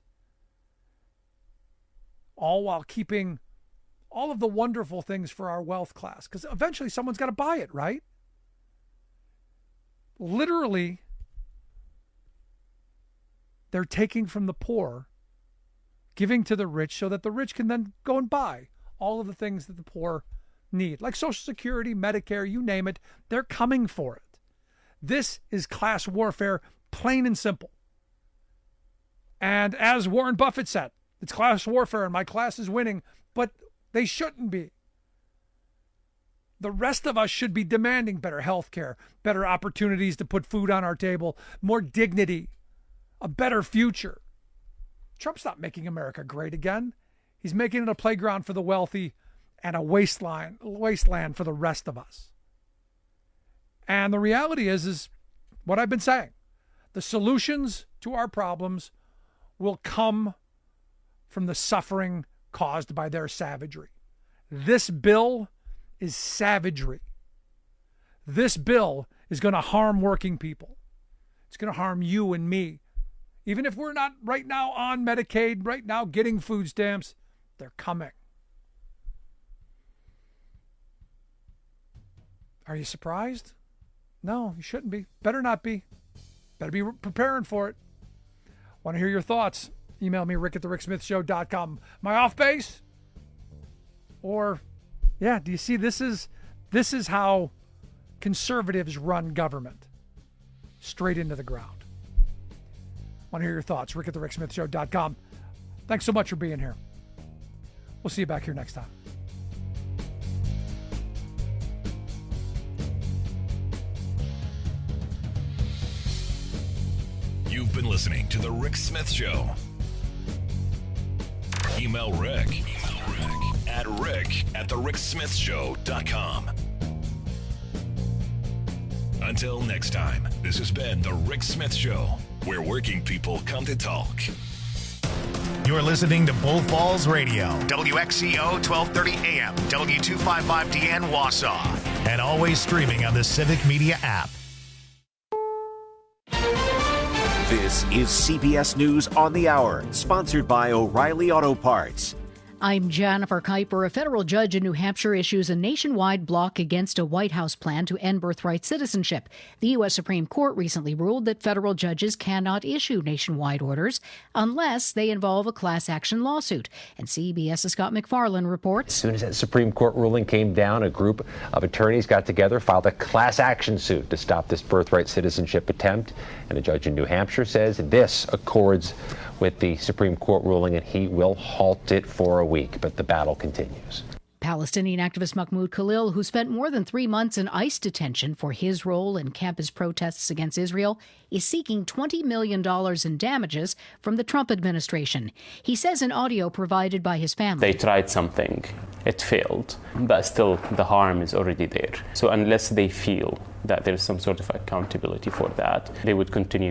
All while keeping all of the wonderful things for our wealth class. Because eventually someone's got to buy it, right? Literally, they're taking from the poor, giving to the rich so that the rich can then go and buy all of the things that the poor need. Like Social Security, Medicare, you name it. They're coming for it. This is class warfare, plain and simple. And as Warren Buffett said, it's class warfare and my class is winning, but they shouldn't be. The rest of us should be demanding better health care, better opportunities to put food on our table, more dignity, a better future. Trump's not making America great again. He's making it a playground for the wealthy and a wasteland, wasteland for the rest of us. And the reality is, is what I've been saying. The solutions to our problems will come from the suffering caused by their savagery. This bill is savagery. This bill is going to harm working people. It's going to harm you and me. Even if we're not right now on Medicaid, right now getting food stamps, they're coming. Are you surprised? No, you shouldn't be. Better not be. Better be preparing for it. Want to hear your thoughts? Email me, rick at the rick smith show dot com. Am I off base? Or, yeah, do you see this is this is how conservatives run government? Straight into the ground. Want to hear your thoughts? rick at the rick smith show dot com. Thanks so much for being here. We'll see you back here next time. You've been listening to The Rick Smith Show. Email Rick, Email Rick at rick at the rick smith show dot com. Until next time, this has been The Rick Smith Show, where working people come to talk. You're listening to Bull Falls Radio, W X C O twelve thirty A M, W two fifty-five D N Wausau, and always streaming on the Civic Media app. This is C B S News on the Hour, sponsored by O'Reilly Auto Parts. I'm Jennifer Kuiper. A federal judge in New Hampshire issues a nationwide block against a White House plan to end birthright citizenship. The U S Supreme Court recently ruled that federal judges cannot issue nationwide orders unless they involve a class action lawsuit. And CBS's Scott McFarland reports. As soon as that Supreme Court ruling came down, a group of attorneys got together, filed a class action suit to stop this birthright citizenship attempt. And a judge in New Hampshire says this accords with the Supreme Court ruling, and he will halt it for a week. But the battle continues. Palestinian activist Mahmoud Khalil, who spent more than three months in ICE detention for his role in campus protests against Israel, is seeking twenty million dollars in damages from the Trump administration. He says in audio provided by his family. They tried something. It failed. But still, the harm is already there. So unless they feel that there is some sort of accountability for that, they would continue